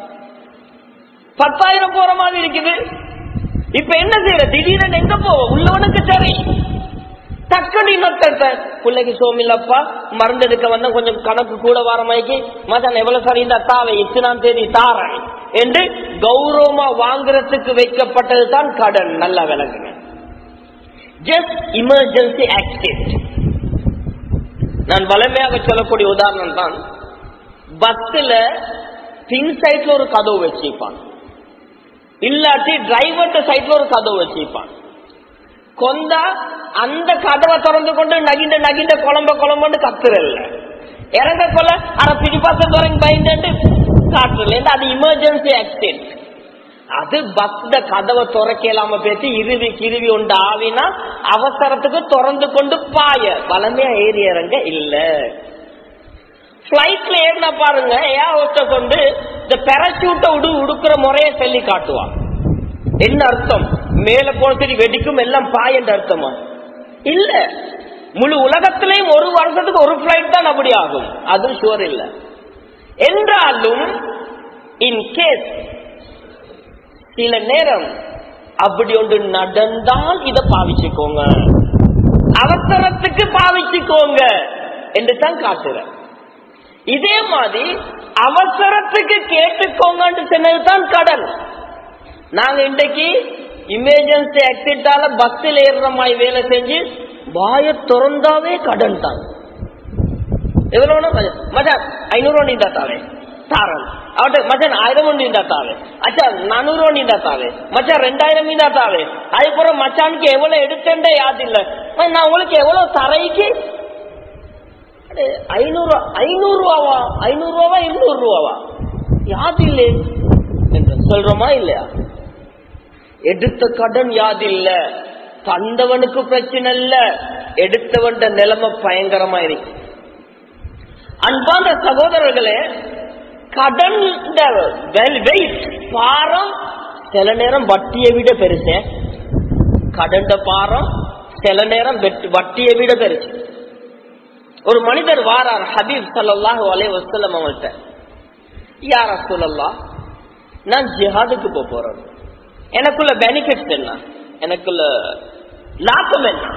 10,000 போற மாதிரி இருக்குது. இப்ப என்ன செய்யற? திடீர்னு எங்க போவோம்? உள்ளவனுக்கு சரி, டக்குனு இன்னொருத்த பிள்ளைக்கு சோமில்லப்பா, மருந்து எடுக்க வந்தா கொஞ்சம் கணக்கு கூட வர மாதிரி மச்சான் எவ்வளவு சரி இந்த தாவை இத்தனாம் தேதி தாரன் என்று கௌரவமா வாங்குறதுக்கு வைக்கப்பட்டது தான் கடன். நல்லா விளங்குங்க. Just emergency accident. நான் வலிமையாக சொல்லக்கூடிய உதாரணம் தான், பஸ்ல பின் சைட்ல ஒரு கதவு வச்சிருப்பான், இல்லாட்டி டிரைவர் சைட்ல ஒரு கதவு வச்சிருப்பான். கொந்தா அந்த கதவை திறந்து கொண்டு நகிண்ட நகிண்ட குழம்பு கத்துறல்ல, இறங்க கொள்ள அரை பிடிப்பாச துறைங்க பயந்து காட்டுறல. அது எமர்ஜென்சி ஆக்சிடென்ட். அது பஸ் கதவை துறக்கலாம பேசி இருவி கிருவி ஒன்று ஆவினா அவசரத்துக்கு திறந்து கொண்டு பாய வளமையா ஏறி இறங்க இல்ல. பிளைட்ல ஏறினா பாருங்க, ஏன் ஒருத்த கொண்டு இந்த பேராசூட்டை உடுக்கிற முறைய சொல்லி காட்டுவான். என்ன அர்த்தம்? மேல போன வெடிக்கும் எல்லாம் பாய் என்ற அர்த்தமா? இல்ல, முழு உலகத்திலேயும் ஒரு வருஷத்துக்கு ஒரு பிளைட் தான் அப்படி ஆகும், அது ஷுவர் இல்ல. என்றாலும் இன்கேஸ் சில நேரம் அப்படி ஒன்று நடந்தால் இதை பாவிச்சுக்கோங்க, அவசரத்துக்கு பாவிச்சுக்கோங்க என்று தான் காட்டுற. இதே மாதிரி அவசரத்துக்கு கேட்டுக்கோங்க சொன்னதுதான் கடன். நாங்க இன்றைக்கு எமர்ஜென்சி ஆக்சிடென்டால பஸ்ஸில் ஏறுற மாதிரி வேலை செஞ்சு வாய திறந்தாவே கடன் தான். எவ்வளவு மச்சான் 500 ரூபா நீந்தா தாவே தாரன், அவட்ட மச்சான் 1000 நீந்தா தாவே, அச்சா 400 ரூபா நீந்தா தாவே, மச்சான் 2000 நீந்தா தாவே. அதுக்கப்புறம் மச்சானுக்கு எவ்வளவு எடுத்தேன்டே யாது இல்ல, நான் உங்களுக்கு எவ்வளவு தரைக்கு 500 ரூபாவா 500 ரூபாவா 200 ரூபாவா யாது இல்லை என்று சொல்றோமா இல்லையா? எடுத்த கடன் யாது இல்ல, தந்தவனுக்கு பிரச்சனை இல்ல, எடுத்தவன் நிலைமை பயங்கரமா இருக்கு. அன்பான சகோதரர்களே, கடன் பாரம் சில நேரம் வட்டியை விட பெருசு. கடன் பாரம் சில நேரம் வட்டியை விட பெருசு. ஒரு மனிதர் வாரார் ஹபீப் ஸல்லல்லாஹு அலைஹி வஸல்லம் அவங்கள்ட்ட, யா ரசூலல்லாஹ், நான் ஜிஹாதுக்கு போறேன், எனக்குள்ள பெனிஃபிட்ஸ் என்ன, எனக்குள்ள லாபம் என்ன?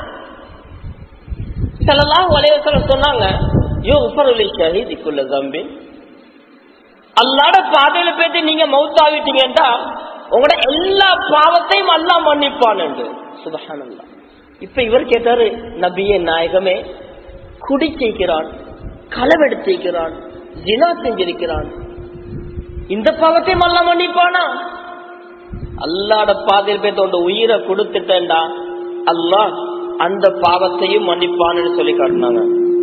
ஸல்லல்லாஹு அலைஹி வஸல்லம் சொன்னாங்க, யுஃபரு லிஷஹீதி குல்ல ஸம்பின், அல்லாஹ்ட பாதையில போயிட்டு நீங்க மௌத்தாவிட்டீங்கன்னா உங்களோட எல்லா பாவத்தையும் அல்லாஹ் மன்னிப்பான் என்று. சுப்ஹானல்லாஹ். இப்ப இவர் கேட்டாரு, நபியே நாயகமே, குடிச்சிருக்கிறான், களவெடுத்திருக்கிறான், ஜினா செஞ்சிருக்கிறான், இந்த பாவத்தையும் அல்லாஹ் மன்னிப்பானா? அல்லாஹ்ட பாதையில போயிட்டு உயிரை கொடுத்துட்டேன்டா அல்லாஹ் அந்த பாவத்தையும் மன்னிப்பான்னு சொல்லி காட்டினாங்க.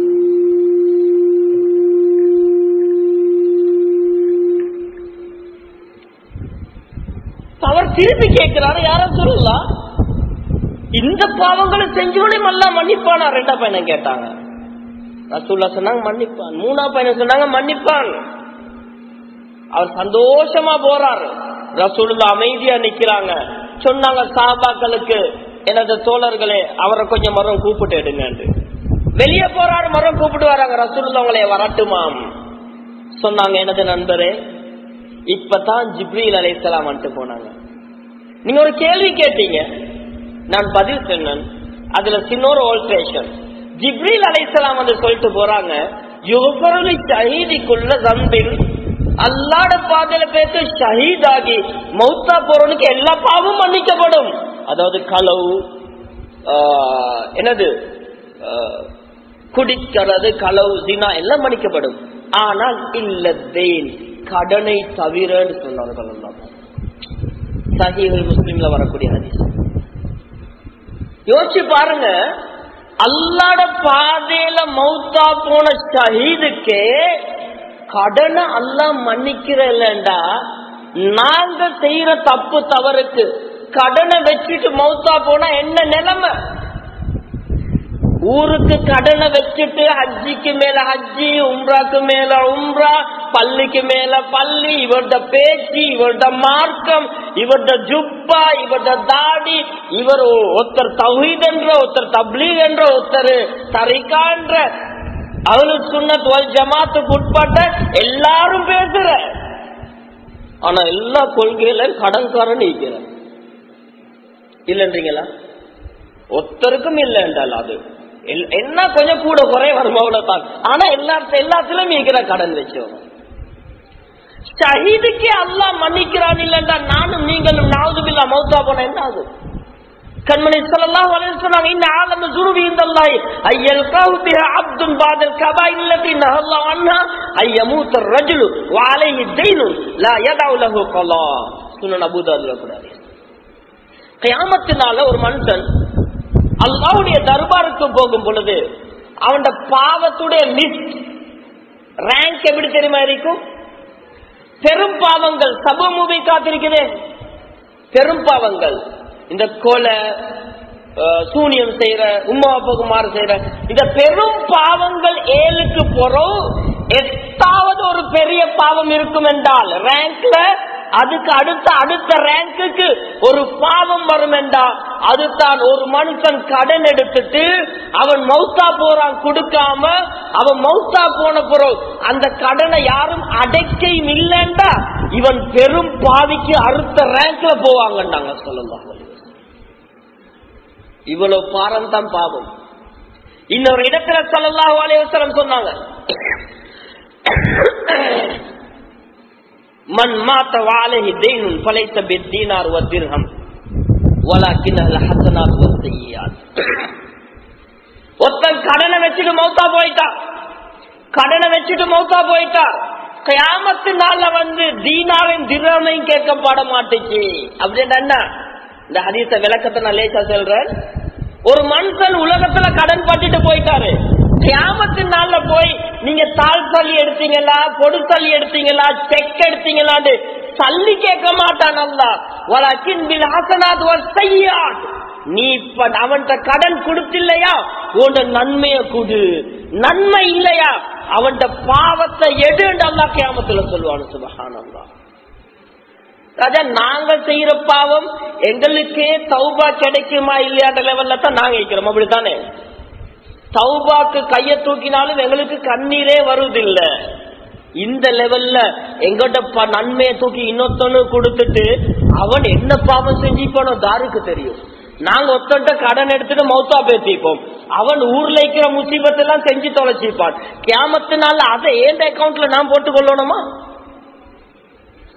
அவர் திருப்பி கேட்கிறாரு, யாரும் சொல்லலாம் இந்த பாவங்களை செஞ்சோனையும் அல்லாஹ் மன்னிப்பானா? ரெண்டா பையன் கேட்டாங்க. ரசூலுல்லாஹ் சொன்னாங்க மன்னிப்பான். மூணா பையன் சொன்னாங்க மன்னிப்பான். அவர் சந்தோஷமா போறாரு. ரசூலுல்லாஹ் அமைதியா நிக்கிறாங்க. சொன்னாங்க சஹாபாக்களுக்கு, எனது தோழர்களே அவரை கொஞ்சம் மரம் கூப்பிட்டு எடுங்க. வெளியே போறாரு, மரம் கூப்பிட்டு வராங்க. ரசூலுல்லாஹ் உங்களை வரட்டுமாம் சொன்னாங்க. எனது நண்பரே, இப்பதான் ஜிப்ரீல் அலைஹிஸ்ஸலாம் வந்துட்டு போனாங்க. நீங்க ஒரு கேள்வி கேட்டீங்க, நான் பதில் சொன்னேன். அதுல சின்னொரு ஆல்ட்ரேஷன். ஜிப்ரீல் அலைஹிஸ்ஸலாம் வந்து சொல்லிட்டு போறாங்க, யுஃபரு ஷஹீதிக்குள்ள ஸம்பில், அல்லாஹ்ட பாதையில பேசி ஷஹீதாகி மௌத்தா போறவனுக்கு எல்லா பாவமும் மன்னிக்கப்படும். அதாவது களவு, என்னது குடிக்கிறது, களவு, ஜினா எல்லாம் மன்னிக்கப்படும். ஆனால் இல்லதேன், கடனை தவிரன்னு சொன்னார்கள். சஹீஹுல் முஸ்லிம்ல வரக்கூடிய ஹதீஸ். யோசிச்சு பாருங்க, அல்லாஹ்ட பாதையில மௌத்தா போன ஷஹீதுக்கே கடனை அல்லாஹ் மன்னிக்கிறல்லண்டா, நாங்க செய்யற தப்பு தவறுக்கு கடனை வச்சுட்டு மௌத்தா போனா என்ன நிலைமை? ஊருக்கு கடனை வச்சுட்டு ஹஜ்ஜிக்கு மேல ஹஜ்ஜி, உம்ராக்கு மேல உம்ரா, பள்ளிக்கு மேல பள்ளி, இவர்த பேச்சு, இவர்த மார்க்கம், இவர்த ஜுப்பா, இவர்த தாடி, இவர் ஒருத்தர் தௌஹீத் என்ற, ஒருத்தர் தப்லீக் என்ற, ஒருத்தர் தரிகா என்ற, அஹ்லுஸ் சுன்னத் வல் ஜமாத்துக்கு உட்பட்ட எல்லாரும் பேசுற. ஆனா எல்லா கொள்கையில கடன்காரன் இருக்கிற இல்லன்றீங்களா? ஒருத்தருக்கும் இல்லை என்றால் அது என்ன கொஞ்சம் கூட குறை வரும் அவ்வளவுதான். ஆனா எல்லாத்திலும் இருக்கிற கடன் வச்சவங்க. ஷஹீதுக்கே அல்லாஹ் மன்னிக்கிறான் இல்லைன்றா நானும் நீங்களும் நவுதுபில்லா மௌத்தா போன என்ன ஆகும்? கண்மணி ஸல்லல்லாஹு அலைஹி வஸல்லம், இன்ன ஆலம ஸுருபி இன்தல்லாஹி அய்யல்காஹு பிஹா அப்துன் பாதல் கபாயிர் அல்லதி நஹல்லாஹு அன்ஹா அய்யமூத الرجுலு வ அலைஹி தைனுன் லா யதஉ லஹு கலா. சுனன் அபூ தாவூத்ல கூட ஹதீஸ். கியாமத்தினால ஒரு மனுஷன் அல்லாஹ்வுடைய தர்பாருக்கு போகும் பொழுது அவன் பாவத்துடைய லிஸ்ட் ரேங்க் எப்படி தெரியுமா இருக்கும்? பெரும் பாவங்கள் சபமுபை காத்திருக்குதே, பெரும் பாவங்கள், இந்த கொலை, சூனியம் செய்யற, உம்மா அப்பாவுக்கு மாறு செய்யற, இந்த பெரும் பாவங்கள் 7க்கு போறோம். 8வது ஒரு பெரிய பாவம் இருக்கும் என்றால் ரேங்க்ல அதுக்கு அடுத்த ரேங்குக்கு ஒரு பாவம் வரும் என்றால் அதுதான் ஒரு மனுஷன் கடன் எடுத்துட்டு அவன் மௌத்தா போறான் கொடுக்காம, அவன் மௌத்தா போன பிறகு அந்த கடனை யாரும் அடைக்கையும் இல்லைண்டா இவன் பெரும் பாவிக்கு அடுத்த ரேங்க்ல போவாங்கண்டாங்க ஸல்லல்லாஹு அலைஹி வஸல்லம். இவ்வளவு பாரம் தான் பாவம். இன்னொரு இடத்துல ஸல்லல்லாஹு அலைஹி வஸல்லம் சொன்னாங்க, மன் மாத வஅலைஹி தைனுன் ஃபலைஸ பித்தீனார் வதிர்ஹம் வலக்கினல் ஹஸனாத் வஸ்ஸய்யாத். ஒருத்தன் கடனை வச்சுட்டு மௌத்தா போயிட்டா, கியாமத்து நாள்ல வந்து தீனாரையும் திர்ஹமையும் கேட்கப்பட மாட்டுச்சு. அப்படின்னா என்ன? இந்த ஹதீஸ விளக்கத்தை நான் லேசா சொல்றேன். ஒரு மனுஷன் உலகத்துல கடன் பட்டுட்டு போயிட்டாரு, கியாமத்து நாள்ல போய் நீங்க தாள் சல்லி எடுத்தீங்களா, பொடு சல்லி எடுத்தீங்களா, செக் எடுத்தீங்களான்னு சல்லி கேட்க மாட்டான் அல்லாஹ். வலக்கின் பில் ஹஸனாத் வஸ்ஸய்யாத். நீ இப்ப அவன்கிட்ட கடன் கொடுத்தில்லையா, உன் நன்மையை கொடு. நன்மை இல்லையா, அவன்கிட்ட பாவத்தை எடுன்னு அல்லாஹ் கியாமத்துல சொல்லுவான். சுப்ஹானல்லாஹ். ராஜா, நாங்க செய்யற பாவம் எங்களுக்கே தௌபா கிடைக்குமா இல்லையான்ற லெவல்ல தான் நாங்க இருக்கிறோம். அப்படித்தானே? தௌபாக்கு கைய தூக்கினாலும் எங்களுக்கு கண்ணீரே வருவதில்ல. இந்த லெவல்ல எங்கிட்ட நன்மையை தூக்கி இன்னொத்தனு கொடுத்துட்டு அவன் என்ன பாவம் செஞ்சிப்பானோ தாருக்கு தெரியும். நாங்க ஒத்தன்ட்ட கடன் எடுத்துட்டு மௌத்தா பேசிப்போம், அவன் ஊர்ல இருக்கிற முசீபத்தெல்லாம் செஞ்சு தொலைச்சிப்பான். கியாமத்து நாள்ல அதை ஏந்த அக்கௌண்ட்ல நான் போட்டுக் கொள்ளணுமா?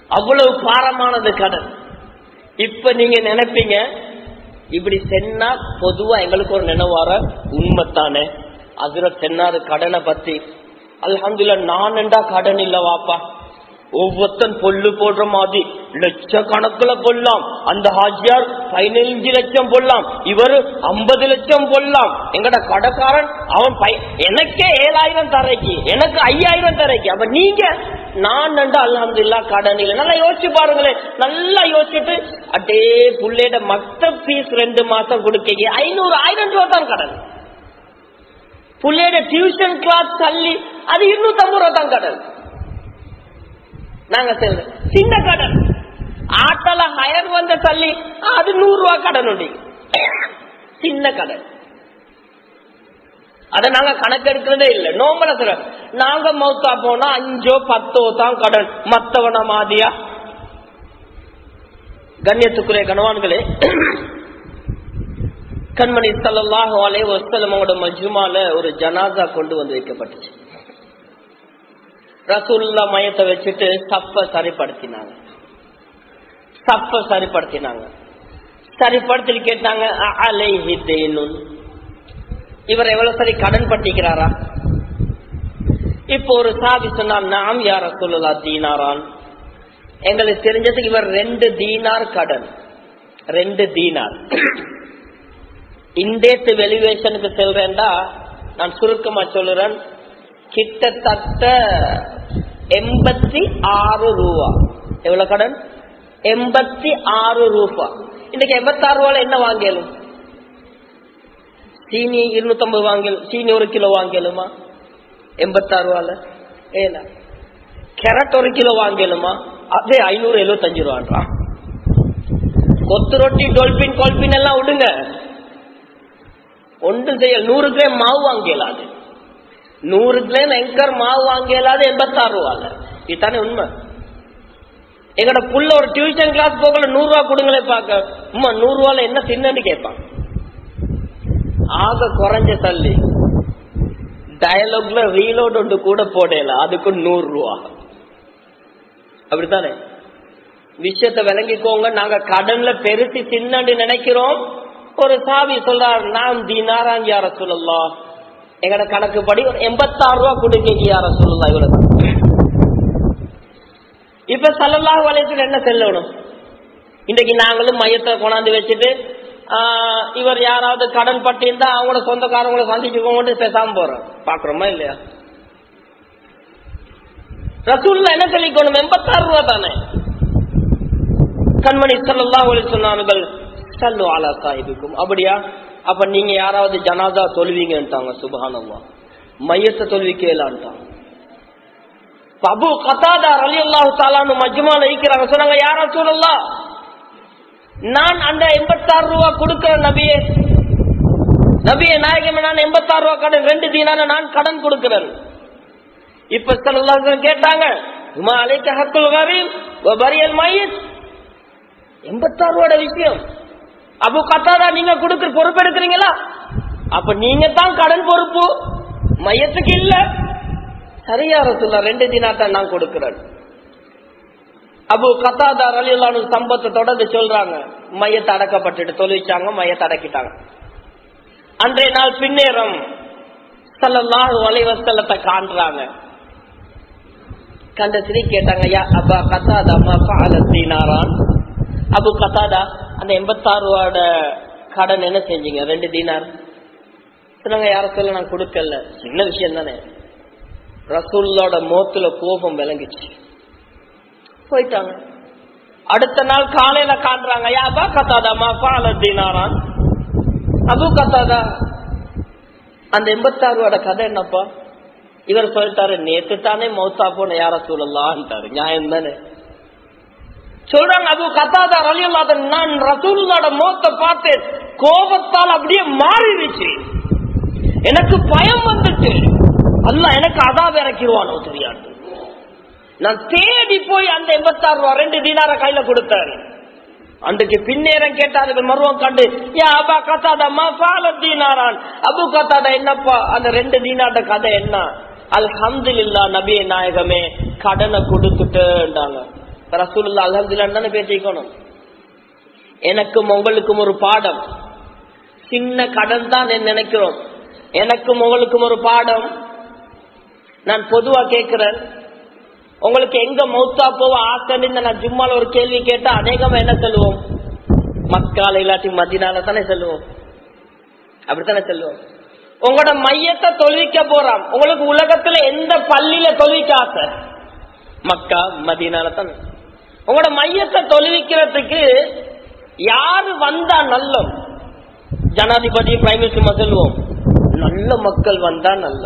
அவ்வளவு பாரமானது கடன். இப்ப நீங்க நினைப்பீங்க இப்படி சென்னா பொதுவா எங்களுக்கு ஒரு நினைவார உண்மைத்தானே. அதுல சென்னாரு கடனை பத்தி. அல்ஹம்துலில்லாஹ் நான் என்றா கடன் இல்ல வாப்பா. ஒவ்வொருத்தன் பொல்லு போடுற மாதிரி லட்சக்கணக்குல போடலாம். அந்த ஹாஜியார் 15 லட்சம் போடலாம், இவரு 50 லட்சம் போடலாம். எங்கட கடைக்காரன் அவன் எனக்கே 7000 தரைக்கு, எனக்கு 5000 தரைக்கு. அப்ப நீங்க நான் அல்ஹம்துலில்லாஹ் கடன் இல்லை. நல்லா யோசிச்சு பாருங்களேன். நல்லா யோசிச்சுட்டு அட்டே புள்ளையோட மக்தப் ஃபீஸ் 2 மாசம் கொடுக்க 500,000 ரூபாய் தான் கடன். புள்ளையோட டியூஷன் கிளாஸ் தள்ளி அது 250 ரூபாய் தான் கடன். நாங்க சின்ன கடன். ஆட்டல ஹயர் வந்த தள்ளி அது 100 ரூபாய் கடன் உண்டு. சின்ன கடன். அத நாங்க கணக்கெடுக்கிறதே இல்லை. நோம்பல சொல்ற நாங்க மௌத்தா போனா 5 10 தான் கடன். மத்தவன மாதியா? கண்ணியத்துக்குரிய கணவான்களே, கண்மணி ஸல்லல்லாஹு அலைஹி வஸல்லம் அவரோட மஜ்மால ஒரு ஜனாசா கொண்டு வந்து வைக்கப்பட்டுச்சு. ரசூலுல்லாஹ் மையத்தை வச்சுட்டு சப்ப சரிப்படுத்தினாங்க. சரிப்படுத்தி கேட்டாங்க, அலைஹி தைனுன், இவர் எவ்வளவு சரி கடன் பட்டிக்கிறாரா? இப்போ ஒரு சாபி சொன்னார், நாம் யா ரசூலுல்லாஹ் தீனாரான். எங்களுக்கு தெரிஞ்சதுக்கு இவர் 2 தீனார் கடன். 2 தீனார். இண்டேட் வெலிவேஷனுக்கு செல்றேன்டா நான் சுருக்கமா சொல்லுறேன். கிட்டத்தட்ட 86 ரூபா. எவ்வளவு கடன்? 86 ரூபா. இன்னைக்கு 86 ரூபால என்ன வாங்கலும்? சீனி 250 வாங்கலும். சீனி 1 கிலோ வாங்கலுமா 86 ரூபால? ஏல கேரட் 1 கிலோ வாங்கலுமா? அதே 575 ரூபான்றான். கொத்து ரொட்டி டொல்பின் கொல்பின் எல்லாம் விடுங்க, ஒன்று செய்ய 100 கிராம் மாவு வாங்கலாது. 100 கிராம் எங்கர் மாவு வாங்கலாது 86 ரூபால. இதுதானே உண்மை. எங்கட புள்ள ஒரு டியூஷன் கிளாஸ் போகல 100 ரூபா கொடுங்களே பாக்க. 100 ரூபால என்ன தின்னு கேட்பான். ஆக குறைஞ்ச தள்ளி டயலாக்ல ரீலோட் ஒன்று கூட போடல, அதுக்கு 100 ரூபா. அப்படித்தானே? விஷயத்தை விளங்கிக்கோங்க. நாங்க கடன்ல பெருசி சின்னன்னு நினைக்கிறோம். ஒரு சாவி சொல்றார், நாம் தீனாரான் யா ரசூலுல்லாஹ், எங்கட கணக்குப்படி ஒரு 86 ரூபா கொடுக்க யா ரசூலுல்லாஹ். இவ்வளவு. இப்ப ஸல்லல்லாஹு அலைஹி வஸல்லம் என்ன செல்லணும்? இன்னைக்கு நாங்களும் மையத்தை கொண்டாந்து வச்சுட்டு இவர் யாராவது கடன் பட்டிருந்தா அவங்களோட சொந்தக்காரங்களை சந்திச்சுக்கோங்க பேசாம போறோம். பாக்குறோமா இல்லையா? ரசூலுல்லாஹ் என்ன சொல்லிக்கணும்? 86 ரூபா தானே. கண்மணி ஸல்லல்லாஹு அலைஹி சொன்னார்கள், ஸல்லு அலா சாஹிபிக்கும். அப்படியா? அப்ப நீங்க யாராவது ஜனாதா தொழுவீங்கன்ட்டாங்க. சுப்ஹானல்லாஹ். மையத்தை தொழுவிக்கலான்ட்டாங்க. அபூ கதாதா ரலியல்லாஹு தஆலா அன்ஹு மஜ்மால இருக்கிறாங்க. சொன்னாங்க, யா ரசூலல்லாஹ், நான் அந்த 86 ரூபா கொடுக்கிறேன் நபியே. நபியே நாயகமே, நான் 86 ரூபா கடன் 2 தீனார நான் கடன் கொடுக்கிறேன். இப்ப ஸல்லல்லாஹு அலைஹி கேட்டாங்க, உமா அலைக ஹக்குல் கரீம் வ பரியல் மையத். 86 ரூபாட விஷயம் அபூ கதாதா நீங்க கொடுக்கிற பொறுப்பு எடுக்கிறீங்களா? அப்ப நீங்க தான் கடன் பொறுப்பு, மையத்துக்கு இல்ல. சரியா ரசூலுல்லாஹ், 2 தீனார் தான் நான் கொடுக்கிறேன். அபூ கதாதா ரலியல்லாஹு அன்ஹு சம்பத்தை தொடர்ந்து சொல்றாங்க. மையத்தை அடக்கப்பட்டுட்டு தொழுவிச்சாங்க, மையத்தை அடக்கிட்டாங்க. அன்றைய நாள் பின்னேறம் ஸல்லல்லாஹு அலைஹி வஸல்லத்தை காண்றாங்க. கண்டசிரி கேட்டாங்க, யா அபா கதாதா மா ஃபஅல தீனாரான். அபூ கதாதா, அந்த 86 ரூபாயோட கடன் என்ன செஞ்சீங்க? 2 தீனார். சொன்னாங்க, யார சொல்ல நான் கொடுக்கல. சின்ன விஷயம் தானே. ரசூலுல்லாஹோட மோத்துல கோபம் விளங்கிச்சு, போயிட்டாங்க. அடுத்த நாள் காலையில காண்றாங்க, யா அபா கதாதா மா ஃபஅல தீனாரான். அபூ கதாதா, அந்த 86 ரூபாயோட கதை என்னப்பா? இவர் சொல்லிட்டாரு, நேத்து தானே மௌத்தா போன யா ரசூலுல்லாஹ்ன்றாரு. நியாயம் தானே சொல்றாங்க. அபூ கதாதா ரலியல்லாஹு அன்ஹு, நான் ரசூலுல்லாஹோட மௌத்தை பார்த்தேன், கோபத்தால் அப்படியே மாறிடுச்சு, எனக்கு பயம் வந்துட்டு, அல்லாஹ் எனக்கு அதாப் இறக்கிடுவானோ தெரியாது. நான் தேடி போய் அந்த 86 ரூபா 2 தீனார கையில கொடுத்தாரு. அன்றைக்கு பின்னேரம் கேட்டார்கள் மருவம் கண்டு, யா அபா கதாதா மா ஃபஅல தீனாரான். அபூ கதாதா, என்னப்பா அந்த 2 தீனார கதை என்ன? அல்ஹம்துலில்லாஹ் நபியே நாயகமே, கடனை கொடுத்துட்டேன்டாங்க. ரசூலுல்லாஹ் அல்ஹம்துலில்லாஹ் தானே பேசிக்கணும். எனக்கும் உங்களுக்கும் ஒரு பாடம், சின்ன கடன் தான் நினைக்கிறோம். எனக்கும் உங்களுக்கும் ஒரு பாடம். நான் பொதுவா கேட்கிறேன், உங்களுக்கு எங்க மௌத்தா போவ ஆசைன்னு நான் ஜும்மால ஒரு கேள்வி கேட்டா அநேகமா என்ன சொல்லுவோம்? மக்கால இல்லாட்டி மதீனால தானே சொல்லுவோம். அப்படித்தானே சொல்லுவோம். உங்களோட மையத்தை தொழுவிக்க போறான். உங்களுக்கு உலகத்துல எந்த பள்ளியில தொழுவிக்க ஆசை? மக்கா மதீனால தானே. உங்களோட மையத்தை தொழுவிக்கிறதுக்கு யாரு வந்தா நல்ல? ஜனாதிபதி, பிரைம் மினிஸ்டர் சொல்லுவோம், நல்ல மக்கள் வந்தா நல்ல.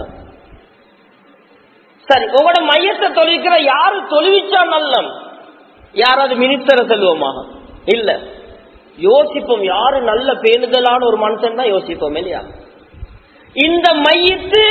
சரி, உங்களோட மையத்தை தொழுவிக்கிற யாரு தொழுவிச்சா நல்ல? யாராவது மினிஸ்டரை சொல்லுவோமா? இல்ல. யோசிப்போம் யாரு நல்ல பேணுதலான ஒரு மனுஷன் தான் யோசிப்போம் இல்லையா? இந்த மையத்து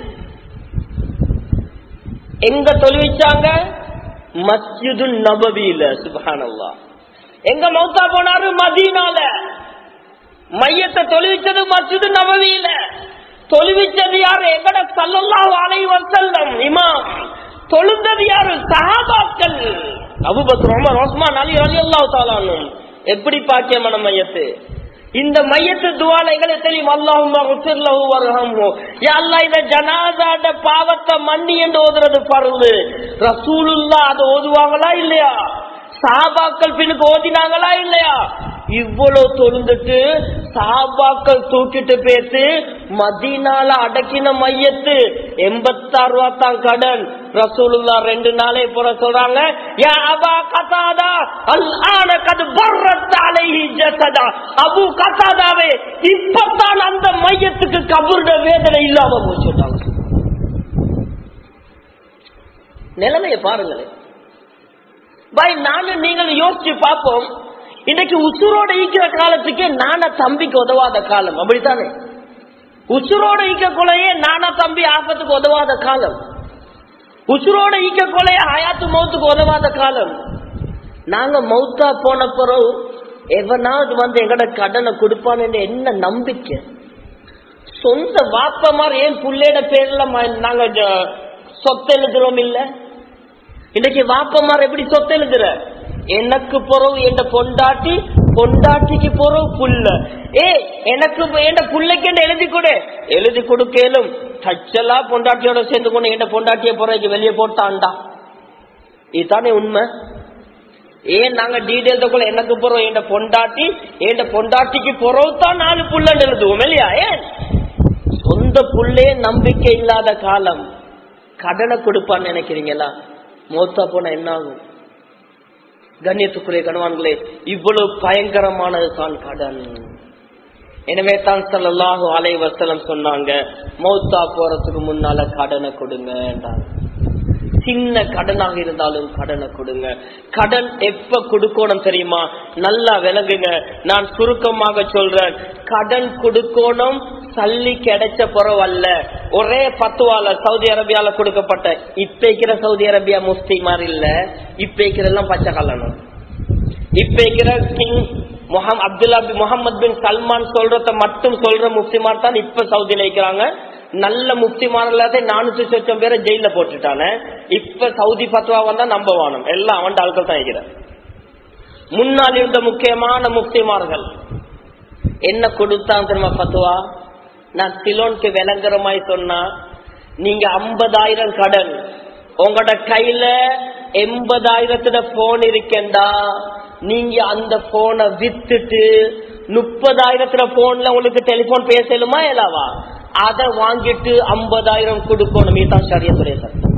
எங்க தொழுவிச்சாங்க? மஸ்ஜிது நபவியில. சுப்ஹானல்லாஹ். எங்க மௌத்தா போனாரு? மதீனால. மையத்தை தொழுவிச்சது மஸ்ஜிது நபவியில. தொழுவிச்சது யாரு? எங்கட ஸல்லல்லாஹு அலைஹி வஸல்லம் இமாம். தொழுந்தது யாரு? சஹாபாக்கள். அபூபக்கர், உமர், உஸ்மான், அலி ரலியல்லாஹு தஆலா அன்ஹும். எப்படி பாக்கியமான மையத்து! இந்த மையத்து துஆல எங்களுக்கு தெரியும். அல்லாஹும்ம ஃபிர் லஹு வர்ஹம்ஹு. யா அல்லாஹ், இந்த ஜனாஸாட பாவத்தை மன்னி என்று ஓதுறது ஃபர்து. ரசூலுல்லாஹ் அது ஓதுவாங்களா இல்லையா? சஹாபாக்கள் பின்னுக்கு ஓதினாங்களா இல்லையா? இவ்வளவு தொழுந்துட்டு சஹாபாக்கள் தூக்கிட்டு பேசி மதீனால அடக்கின மையத்து 86 ரூபா தான் கடன். ரசூலுல்லாஹ் 2 நாளே போற சொல்றாங்க, யா அபா கதாதா அல்ஆன கத் பர்ரத் அலைஹி ஜஸதா. அபூ கதாதாவே, இப்பதான் அந்த மையத்துக்கு கபருட வேதனை இல்லாம போச்சுட்டாங்க. நிலைமையை பாருங்களேன் பாய். நானும் நீங்கள் யோசிச்சு பார்ப்போம். இன்னைக்கு உசுரோட ஈக்கிற காலத்துக்கே நானா தம்பிக்கு உதவாத காலம். அப்படித்தானே? உசுரோட ஈக்க கொலையே நானா தம்பி ஆபத்துக்கு உதவாத காலம். உசுரோட ஈக்க கொலையே ஹயாத்து மௌத்துக்கு உதவாத காலம். நாங்க மௌத்தா போன பிறகு எவனாவது வந்து எங்கட கடனை கொடுப்பான்னு என்ன நம்பிக்கை? சொந்த வாப்பமார் ஏன் புள்ளையோட பேர்ல நாங்க சொத்து எழுதுறோம் இல்ல? இன்னைக்கு வாப்பமார் எப்படி சொத்து எழுதுற? எனக்கு பொறவு என் பொண்டாட்டி, பொண்டாட்டிக்கு பொறவு புள்ள. எனக்கு என் புள்ளைக்கு எழுதி கொடு. எழுதி கொடுக்கலும் தச்சலா பொண்டாட்டியோட சேர்ந்து கொண்டு என் பொண்டாட்டிய பொறைக்கு வெளியே போட்டான்டா. இதுதானே உண்மை. ஏன் நாங்க டீடைல் எனக்கு பொறவு என் பொண்டாட்டி, என் பொண்டாட்டிக்கு பொறவு தான் 4 புள்ளன்னு எழுதுவோம் இல்லையா? ஏன் சொந்த புள்ளையே நம்பிக்கை இல்லாத காலம். கடனை கொடுப்பான்னு நினைக்கிறீங்களா? மௌத்தா போனா என்ன ஆகும்? கண்ணியத்துக்குரிய கணவான்களே, இவ்வளவு பயங்கரமானது தான் கடன். எனவே தான் ஸல்லல்லாஹு அலைஹி வஸல்லம் சொன்னாங்க, மௌத்தா போறதுக்கு முன்னால கடனை கொடுங்க என்றார். சின்ன கடனாக இருந்தாலும் கடனை கொடுங்க. கடன் எப்ப கொடுக்கணும் தெரியுமா? நல்லா விளங்குங்க. நான் சுருக்கமாக சொல்றேன். கடன் கொடுக்கணும் சல்லி கிடைச்ச பிறவல்ல. ஒரே பத்துவால சவுதி அரேபியால கொடுக்கப்பட்ட, இப்ப இருக்கிற சவுதி அரேபியா முஃப்தி மாதிரி இல்ல. இப்ப இருக்கிறதெல்லாம் பச்சை கல்லணும். இப்ப இருக்கிற king Abdullah Mohammed bin Salman சொல்றத மட்டும் சொல்ற முஃப்திமார் தான் இப்ப சவுதியில இருக்கிறாங்க. நல்ல முஃப்திமார் இல்லாத 400 லட்சம் பேரை ஜெயில போட்டுட்டானே. இப்ப சவுதி பத்வா வந்தா நம்பவானம் எல்லாம் அவன் ஆட்கள் தான் இருக்கிற. முன்னால் இருந்த முக்கியமான முஃப்திமார்கள் என்ன கொடுத்தான் தெரியுமா பத்வா? நான் சிலோனுக்கு விளங்குறமாய் சொன்னா, நீங்க 50,000 கடன், உங்களோட கையில 80,000 போன் இருக்கேண்டா, நீங்க அந்த போனை வித்துட்டு 30,000 போன்ல உங்களுக்கு டெலிபோன் பேசலுமா இல்லாவா? அதை வாங்கிட்டு 50,000 கொடுக்கணும். இதுதான் ஷரியத்துடைய சட்டம்.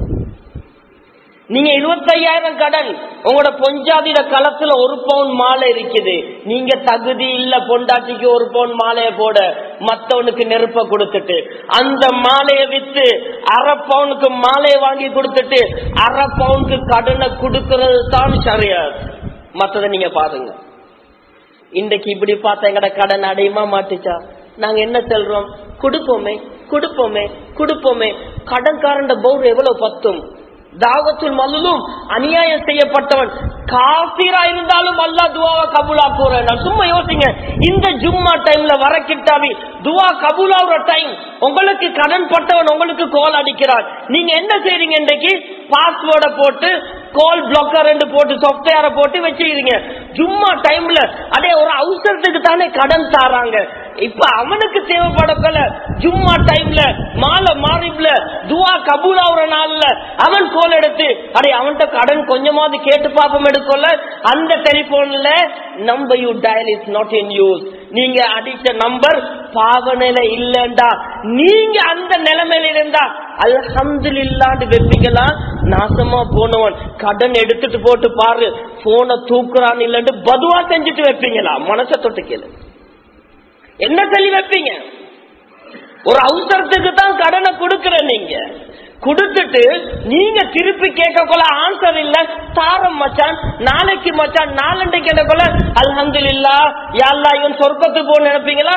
நீங்க 25,000 கடன், உங்களோட பொஞ்சாதிட களத்துல 1 பவுன் மாலை இருக்குது. நீங்க தகுதி இல்ல பொண்டாட்டிக்கு 1 பவுன் மாலைய போட, மத்தவனுக்கு நெருப்ப கொடுத்துட்டு அந்த மாலைய வித்து 1/2 பவுனுக்கு மாலையை வாங்கி கொடுத்துட்டு 1/2 பவுனுக்கு கடனை கொடுக்கறது தான் ஷரியத். மத்ததை நீங்க பாருங்க. இன்றைக்கு இப்படி பார்த்தா எங்கட கடன் அடையுமா மாட்டுச்சா? நாங்க என்ன சொல்றோம்? கொடுப்போமே கொடுப்போமே கொடுப்போமே. கடன்காரன் பௌர் எவ்வளவு பத்தும். தாவத்துல் மல்லும் அநியாயம் செய்யப்பட்டவன் காபிரா இருந்தாலும் அல்லாஹ் துஆவை கபூலாக்குறான். சும்மா யோசிங்க, இந்த ஜும்மா டைம்ல வரக்கிட்டாவி துஆ கபூலாவுற டைம், உங்களுக்கு கடன் பட்டவன் உங்களுக்கு கோல் அடிக்கிறான். நீங்க என்ன செய்றீங்க? இன்றைக்கு பாஸ்வேர்டை போட்டு கால் பிளாக்கர் போட்டு சாஃப்ட்வேரை போட்டு வச்சுக்கிறீங்க. ஜும்மா டைம்ல அதே ஒரு அவசரத்துக்கு தானே கடன் தாராங்க. இப்ப அவனுக்கு தேவைப்படக்கல ஜும்மா டைம்ல மாலை மாறிப்ல துவா கபூல் ஆகுற நாள்ல அவன் கோல் எடுத்து அடே அவன்கிட்ட கடன் கொஞ்சமாவது கேட்டு பாப்பம் எடுக்கல. அந்த டெலிபோன்ல number you dial is not in use, நீங்க அடிச்ச நம்பர் பாவனையில இல்லண்டா, நீங்க அந்த நிலைமையில இருந்தா அல்ஹம்துலில்லாஹ் வெப்பீங்களா? நாசமா போனவன் கடன் எடுத்துட்டு போட்டு பாரு போன தூக்குறான் இல்லன்னு பதுவா செஞ்சுட்டு வைப்பீங்களா? மனச தொட்டு கேளு, என்ன சொல்லி வைப்பீங்க? ஒரு அவசரத்துக்கு தான் கடனை கொடுக்கிற, நீங்க கொடுத்துட்டு நீங்க திருப்பி கேட்கக்குள்ள ஆன்சர் இல்ல, தாரம் மச்சான் நாளைக்கு மச்சான் நாளண்டை கேட்டக்குள்ள அல்ஹம்துலில்லாஹ் யா அல்லாஹ் இவன் சொர்க்கத்துக்கு போன்னு நினைப்பீங்களா?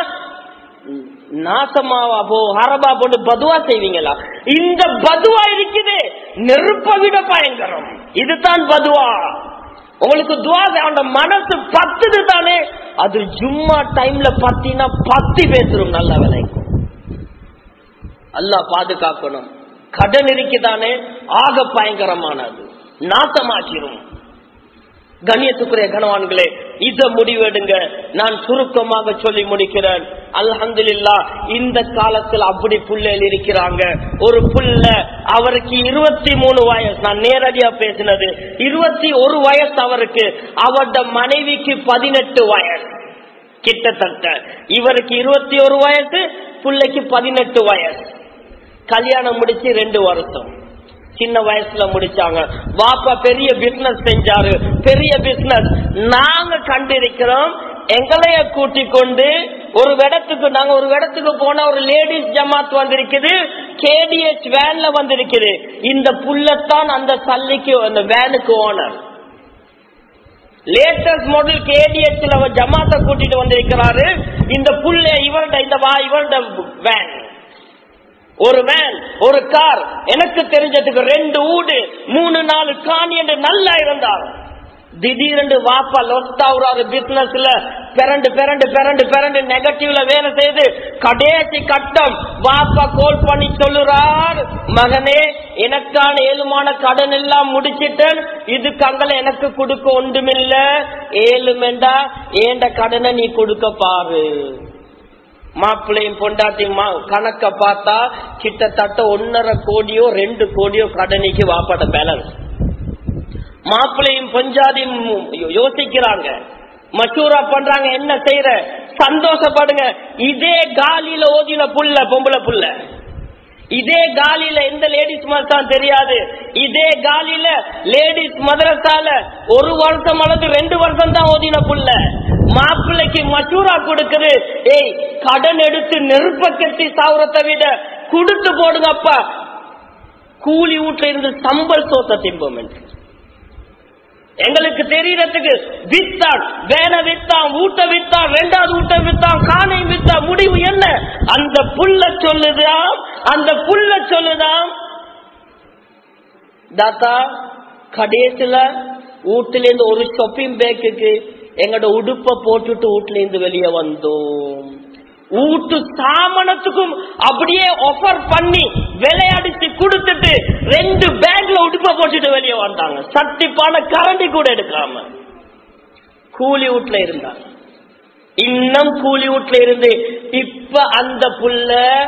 நாசமாவா போ ஹரபா போட்டு பதுவா செய்வீங்களா? இந்த பதுவா இருக்குது நெருப்பை விட பயங்கரம். இதுதான் பதுவா. உங்களுக்கு துவா அவனோட மனசு பத்துது தானே, அது ஜும்மா டைம்ல பத்தினா பத்தி பேசுறோம். நல்ல விளைக்கும் அல்லாஹ் பாதுகாக்கணும். கடன் இருக்குதானே ஆக பயங்கரமானது, நாசமாக்கிரும். கண்ணியத்துக்குரிய கணவான்களே, இத முடிவெடுங்க. நான் சுருக்கமாக சொல்லி முடிக்கிறேன். அல்ஹம்துலில்லாஹ் இந்த காலத்தில் அப்படி புள்ளைகள் இருக்கிறாங்க. ஒரு புள்ள அவருக்கு 23 வயசு, நான் நேரடியா பேசினது 21 வயசு அவருக்கு, அவருடைய மனைவிக்கு 18 வயசு கிட்டத்தட்ட. இவருக்கு 21 வயசு, புள்ளைக்கு 18 வயசு. கல்யாணம் முடிச்சு 2 வருஷம், சின்ன வயசுல முடிச்சாங்க. வாப்பா பெரிய பிசினஸ் செஞ்சாரு, பெரிய பிசினஸ். நாங்க கண்டிருக்கிறோம், எங்களைய கூட்டிக் கொண்டு நாங்க ஒரு இடத்துக்கு போன ஒரு லேடிஸ் ஜமாத் வந்திருக்குது, KDH வேன்ல வந்திருக்குது. இந்த புள்ளத்தான் அந்த சல்லிக்கு அந்த வேனுக்கு ஓனர். லேட்டஸ்ட் மாடல் KDH ஜமாத்தை கூட்டிட்டு வந்திருக்கிறாரு. இந்த புள்ள இவருடைய வேன், ஒரு வேன், ஒரு கார், எனக்கு தெரிஞ்சதுக்கு 2 ஊடு 3-4 காணி என்று நல்லா இருந்தார். திடீரென்று வாப்பா லொஸ்டாவுறாரு பிசினஸ்ல, பிறண்டு நெகட்டிவ்ல வேலை செய்து கடைசி கட்டம் வாப்பா கால் பண்ணி சொல்லுறார், மகனே எனக்கான ஏழுமான கடன் எல்லாம் முடிச்சிட்டேன், இதுக்கு அங்கல எனக்கு கொடுக்க ஒன்றுமில்ல, ஏழுமெண்டா ஏண்ட கடனை நீ கொடுக்க பாரு. மாப்பிள்ளையும் பொண்டாட்டி கணக்க பார்த்தா கிட்டத்தட்ட 1.5 கோடியோ 2 கோடியோ கடனைக்கு வாப்பாட பேலன்ஸ். மாப்பிள்ளையும் பொஞ்சாதியும் யோசிக்கிறாங்க, மசூரா பண்றாங்க, என்ன செய்யற, சந்தோஷப்படுங்க. இதே காலியில ஓதின புள்ள, பொம்பளை புள்ள, இதே காலியில எந்த லேடிஸ் மதரசா தெரியாது, இதே காலியில லேடிஸ் மதரசால 1 வருஷம் அல்லது 2 வருஷம் தான் ஓதின புள்ள. மாப்பிள்ளைக்கு மசூரா கொடுக்குது, ஏய் கடன் எடுத்து நெருப்ப கட்டி சாவுறதை விட கொடுத்து போடுங்கப்பா, கூலி வீட்டுல இருந்து சம்பல் சோத்த திம்பம். எங்களுக்கு தெரியறதுக்கு வித்தான், வேன வித்தான், ஊட்ட வித்தான், 2வது ஊட்ட வித்தான், காணை வித்தான், முடிவு என்ன? அந்த புள்ள சொல்லுதான் தாத்தா கடைசியில வீட்டுல இருந்து ஒரு ஷாப்பிங் பேக்குக்கு எங்கட உடுப்ப போட்டுட்டு வீட்டுல இருந்து வெளியே வந்தோம். வீட்டு சாமனத்துக்கும் அப்படியே ஆஃபர் பண்ணி விளையாடிச்சு கொடுத்துட்டு 2 பேக்ல உடுப்ப போட்டுட்டு வெளியே வந்தாங்க. சட்டிப்பான கரண்டி கூட எடுக்காம கூலி வீட்டுல இருந்தாங்க. இன்னும் கூலி வீட்டுல இருந்து இப்ப அந்த புள்ள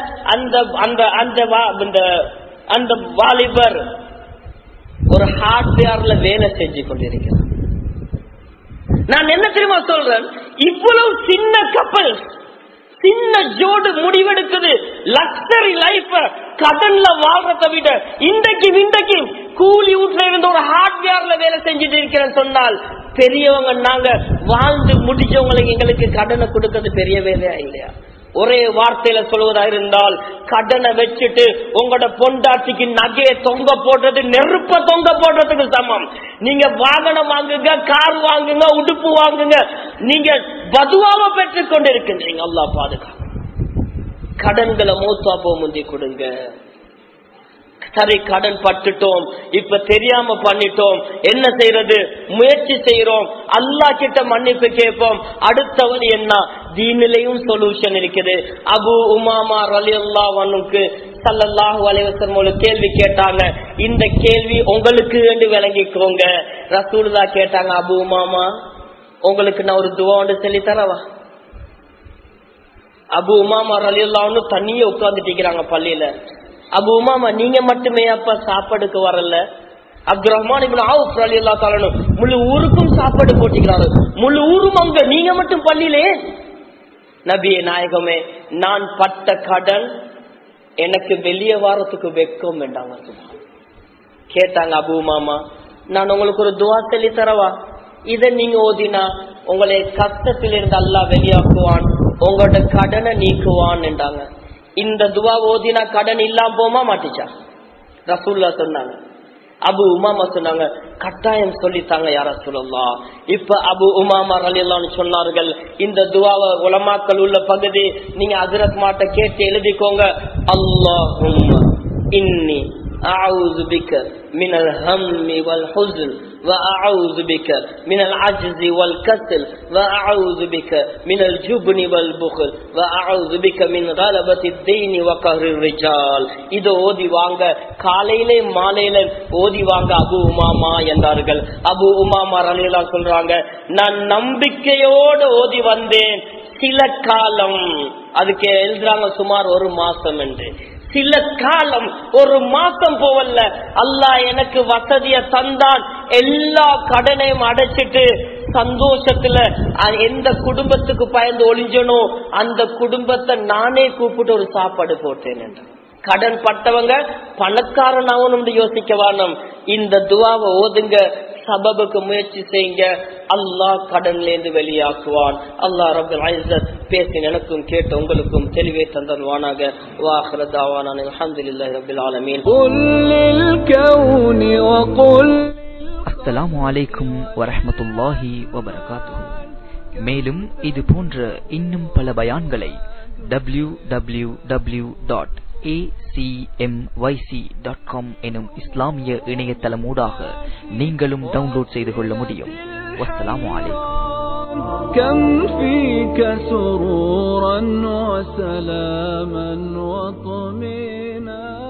அந்த வாலிபர் ஒரு ஹார்ட்வேர்ல வேலை செஞ்சு கொண்டிருக்கிறார். நான் என்ன தெரியுமா சொல்றேன், இவ்வளவு சின்ன கப்பல், சின்ன ஜோடு முடிவெடுக்குது லக்ஸரி லைஃப் கடன்ல வாழ்றதை விட இன்றைக்கு கூலி வீட்டுல இருந்து ஒரு ஹார்ட்வேர்ல வேலை செஞ்சுட்டு இருக்கிறேன்னு சொன்னால், பெரியவங்க நாங்க வாழ்ந்து முடிஞ்சவங்களுக்கு எங்களுக்கு கடனை கொடுக்கறது பெரிய வேலையா இல்லையா? ஒரே வார்த்தையில சொல்வதா இருந்தால், கடனை வச்சுட்டு உங்களோட பொண்டாட்டிக்கு நகையை தொங்க போடுறது நெருப்ப தொங்க போடுறதுக்கு சமம். நீங்க வாகனம் வாங்குங்க, கார் வாங்குங்க, உடுப்பு வாங்குங்க, நீங்க பதுவாவை பெற்றுக் கொண்டு இருக்கின்றீங்க. அல்லாஹ் பாதுகாப்பு. கடன்களை மூத்தா போ முந்தி கொடுங்க. சரி கடன் பட்டுட்டோம், இப்ப தெரியாம பண்ணிட்டோம், என்ன செய்யறது? முயற்சி செய்யறோம், அல்லாஹ் கிட்ட மன்னிப்பு கேட்போம். அடுத்த வழி என்ன? தீனிலையும் சொல்யூஷன் இருக்குது. அபு உமாமா ரலியல்லாஹு அன்ஹுக்கு ஸல்லல்லாஹு அலைஹி வஸல்லம் ஒரு கேள்வி கேட்டாங்க. இந்த கேள்வி உங்களுக்கு என்று விளங்கிக்கோங்க. ரசூலுல்லாஹ் கேட்டாங்க, அபூ உமாமா உங்களுக்கு நான் ஒரு துஆ ஒன்று சொல்லி தரவா? அபூ உமாமா ரலியல்லாஹு அன்ஹு தனியே உட்கார்ந்துட்டு பள்ளியில. அபூ உமாமா நீங்க மட்டுமே அப்ப சாப்பாடுக்கு வரல? அப்துல் ரஹ்மான் இப்னு அவுஃப் ரலியல்லாஹு தஆலா முழு ஊருக்கும் சாப்பாடு போட்டிக்கிறாரு. முழு ஊரும் அங்க, நீங்க மட்டும் பள்ளியிலே? நபியே நாயகமே, நான் பட்ட கடன் எனக்கு வெளியே வாரத்துக்கு வெக்கம் வேண்டாங்க. கேட்டாங்க அபூ உமாமா, நான் உங்களுக்கு ஒரு துஆ சொல்லி தரவா? இத நீங்க ஓதினா உங்களை கஷ்டத்திலிருந்து அல்லாஹ் வெளியாக்குவான், உங்களோட கடனை நீக்குவான் என்றாங்க. இந்த துஆ ஓதினா கடன் இல்லாம போமா மாட்டிச்சா? ரசூலுல்லாஹ் சொன்னாங்க. அபூ உமாமா சொன்னாங்க, கட்டாயம் சொல்லித்தாங்க யா ரசூலல்லாஹ். இப்ப அபூ உமாமா ரலியல்லாஹு அன்ஹு சொன்னார்கள், இந்த துஆவை உலமாக்கள் உள்ள பகுதி நீங்க ஹஜ்ரத் மாட்ட கேட்டு எழுதிக்கோங்க. அல்லாஹும்ம இன்னி அஊது பிக மினல் ஹம்மி வல் ஹுஸ்ன் وأعوذ بك من العجز والكسل وأعوذ بك من الجبن والبخل وأعوذ بك من غلبة الدين وقهر الرجال. இது ஓதி வாங்க, காலையிலே மாலையில ஓதி வாங்க அபூ உமாமா என்றார்கள். அபூ உமாமா ரலியல்லாஹு சொல்றாங்க, நான் நம்பிக்கையோடு ஓதி வந்தேன். சில காலம், அதுக்கு எழுதுறாங்க சுமார் 1 மாசம் என்று. சில காலம், 1 மாசம் போவல்ல, அல்லாஹ் எனக்கு வசதிய தந்தான். எல்லா கடனையும் அடைச்சிட்டு சந்தோஷத்துல எந்த குடும்பத்துக்கு பயந்து ஒளிஞ்சனோ அந்த குடும்பத்தை நானே கூப்பிட்டு ஒரு சாப்பாடு போட்டேன் என்று. கடன் பட்டவங்க பணக்காரனாவும் யோசிக்க வேணும். இந்த துஆவை ஓதுங்க, சபபுக்கு முயற்சி செய்யுங்க, அல்லாஹ் கடன்ல இருந்து வெளியாக்குவான். அல்லாஹ் ரப்பல் இஸ்ஸத் பேசி எனக்கும் கேட்ட உங்களுக்கும் தெளிவே தந்தல்வானாக. வாஹிரு தஅவானா அல்ஹம்துலில்லாஹி ரப்பில் ஆலமீன். அஸ்ஸலாமு அலைக்கும் வரஹ்மத்துல்லாஹி வபரகாத்துஹு. மேலும் இது போன்ற இன்னும் பல பயான்களை www.acmyc.com எனும் இஸ்லாமிய இணையதளமூடாக நீங்களும் டவுன்லோட் செய்து கொள்ள முடியும். வஸ்ஸலாமு அலைக்கும். كم فيك سرورا وسلاما وطمينا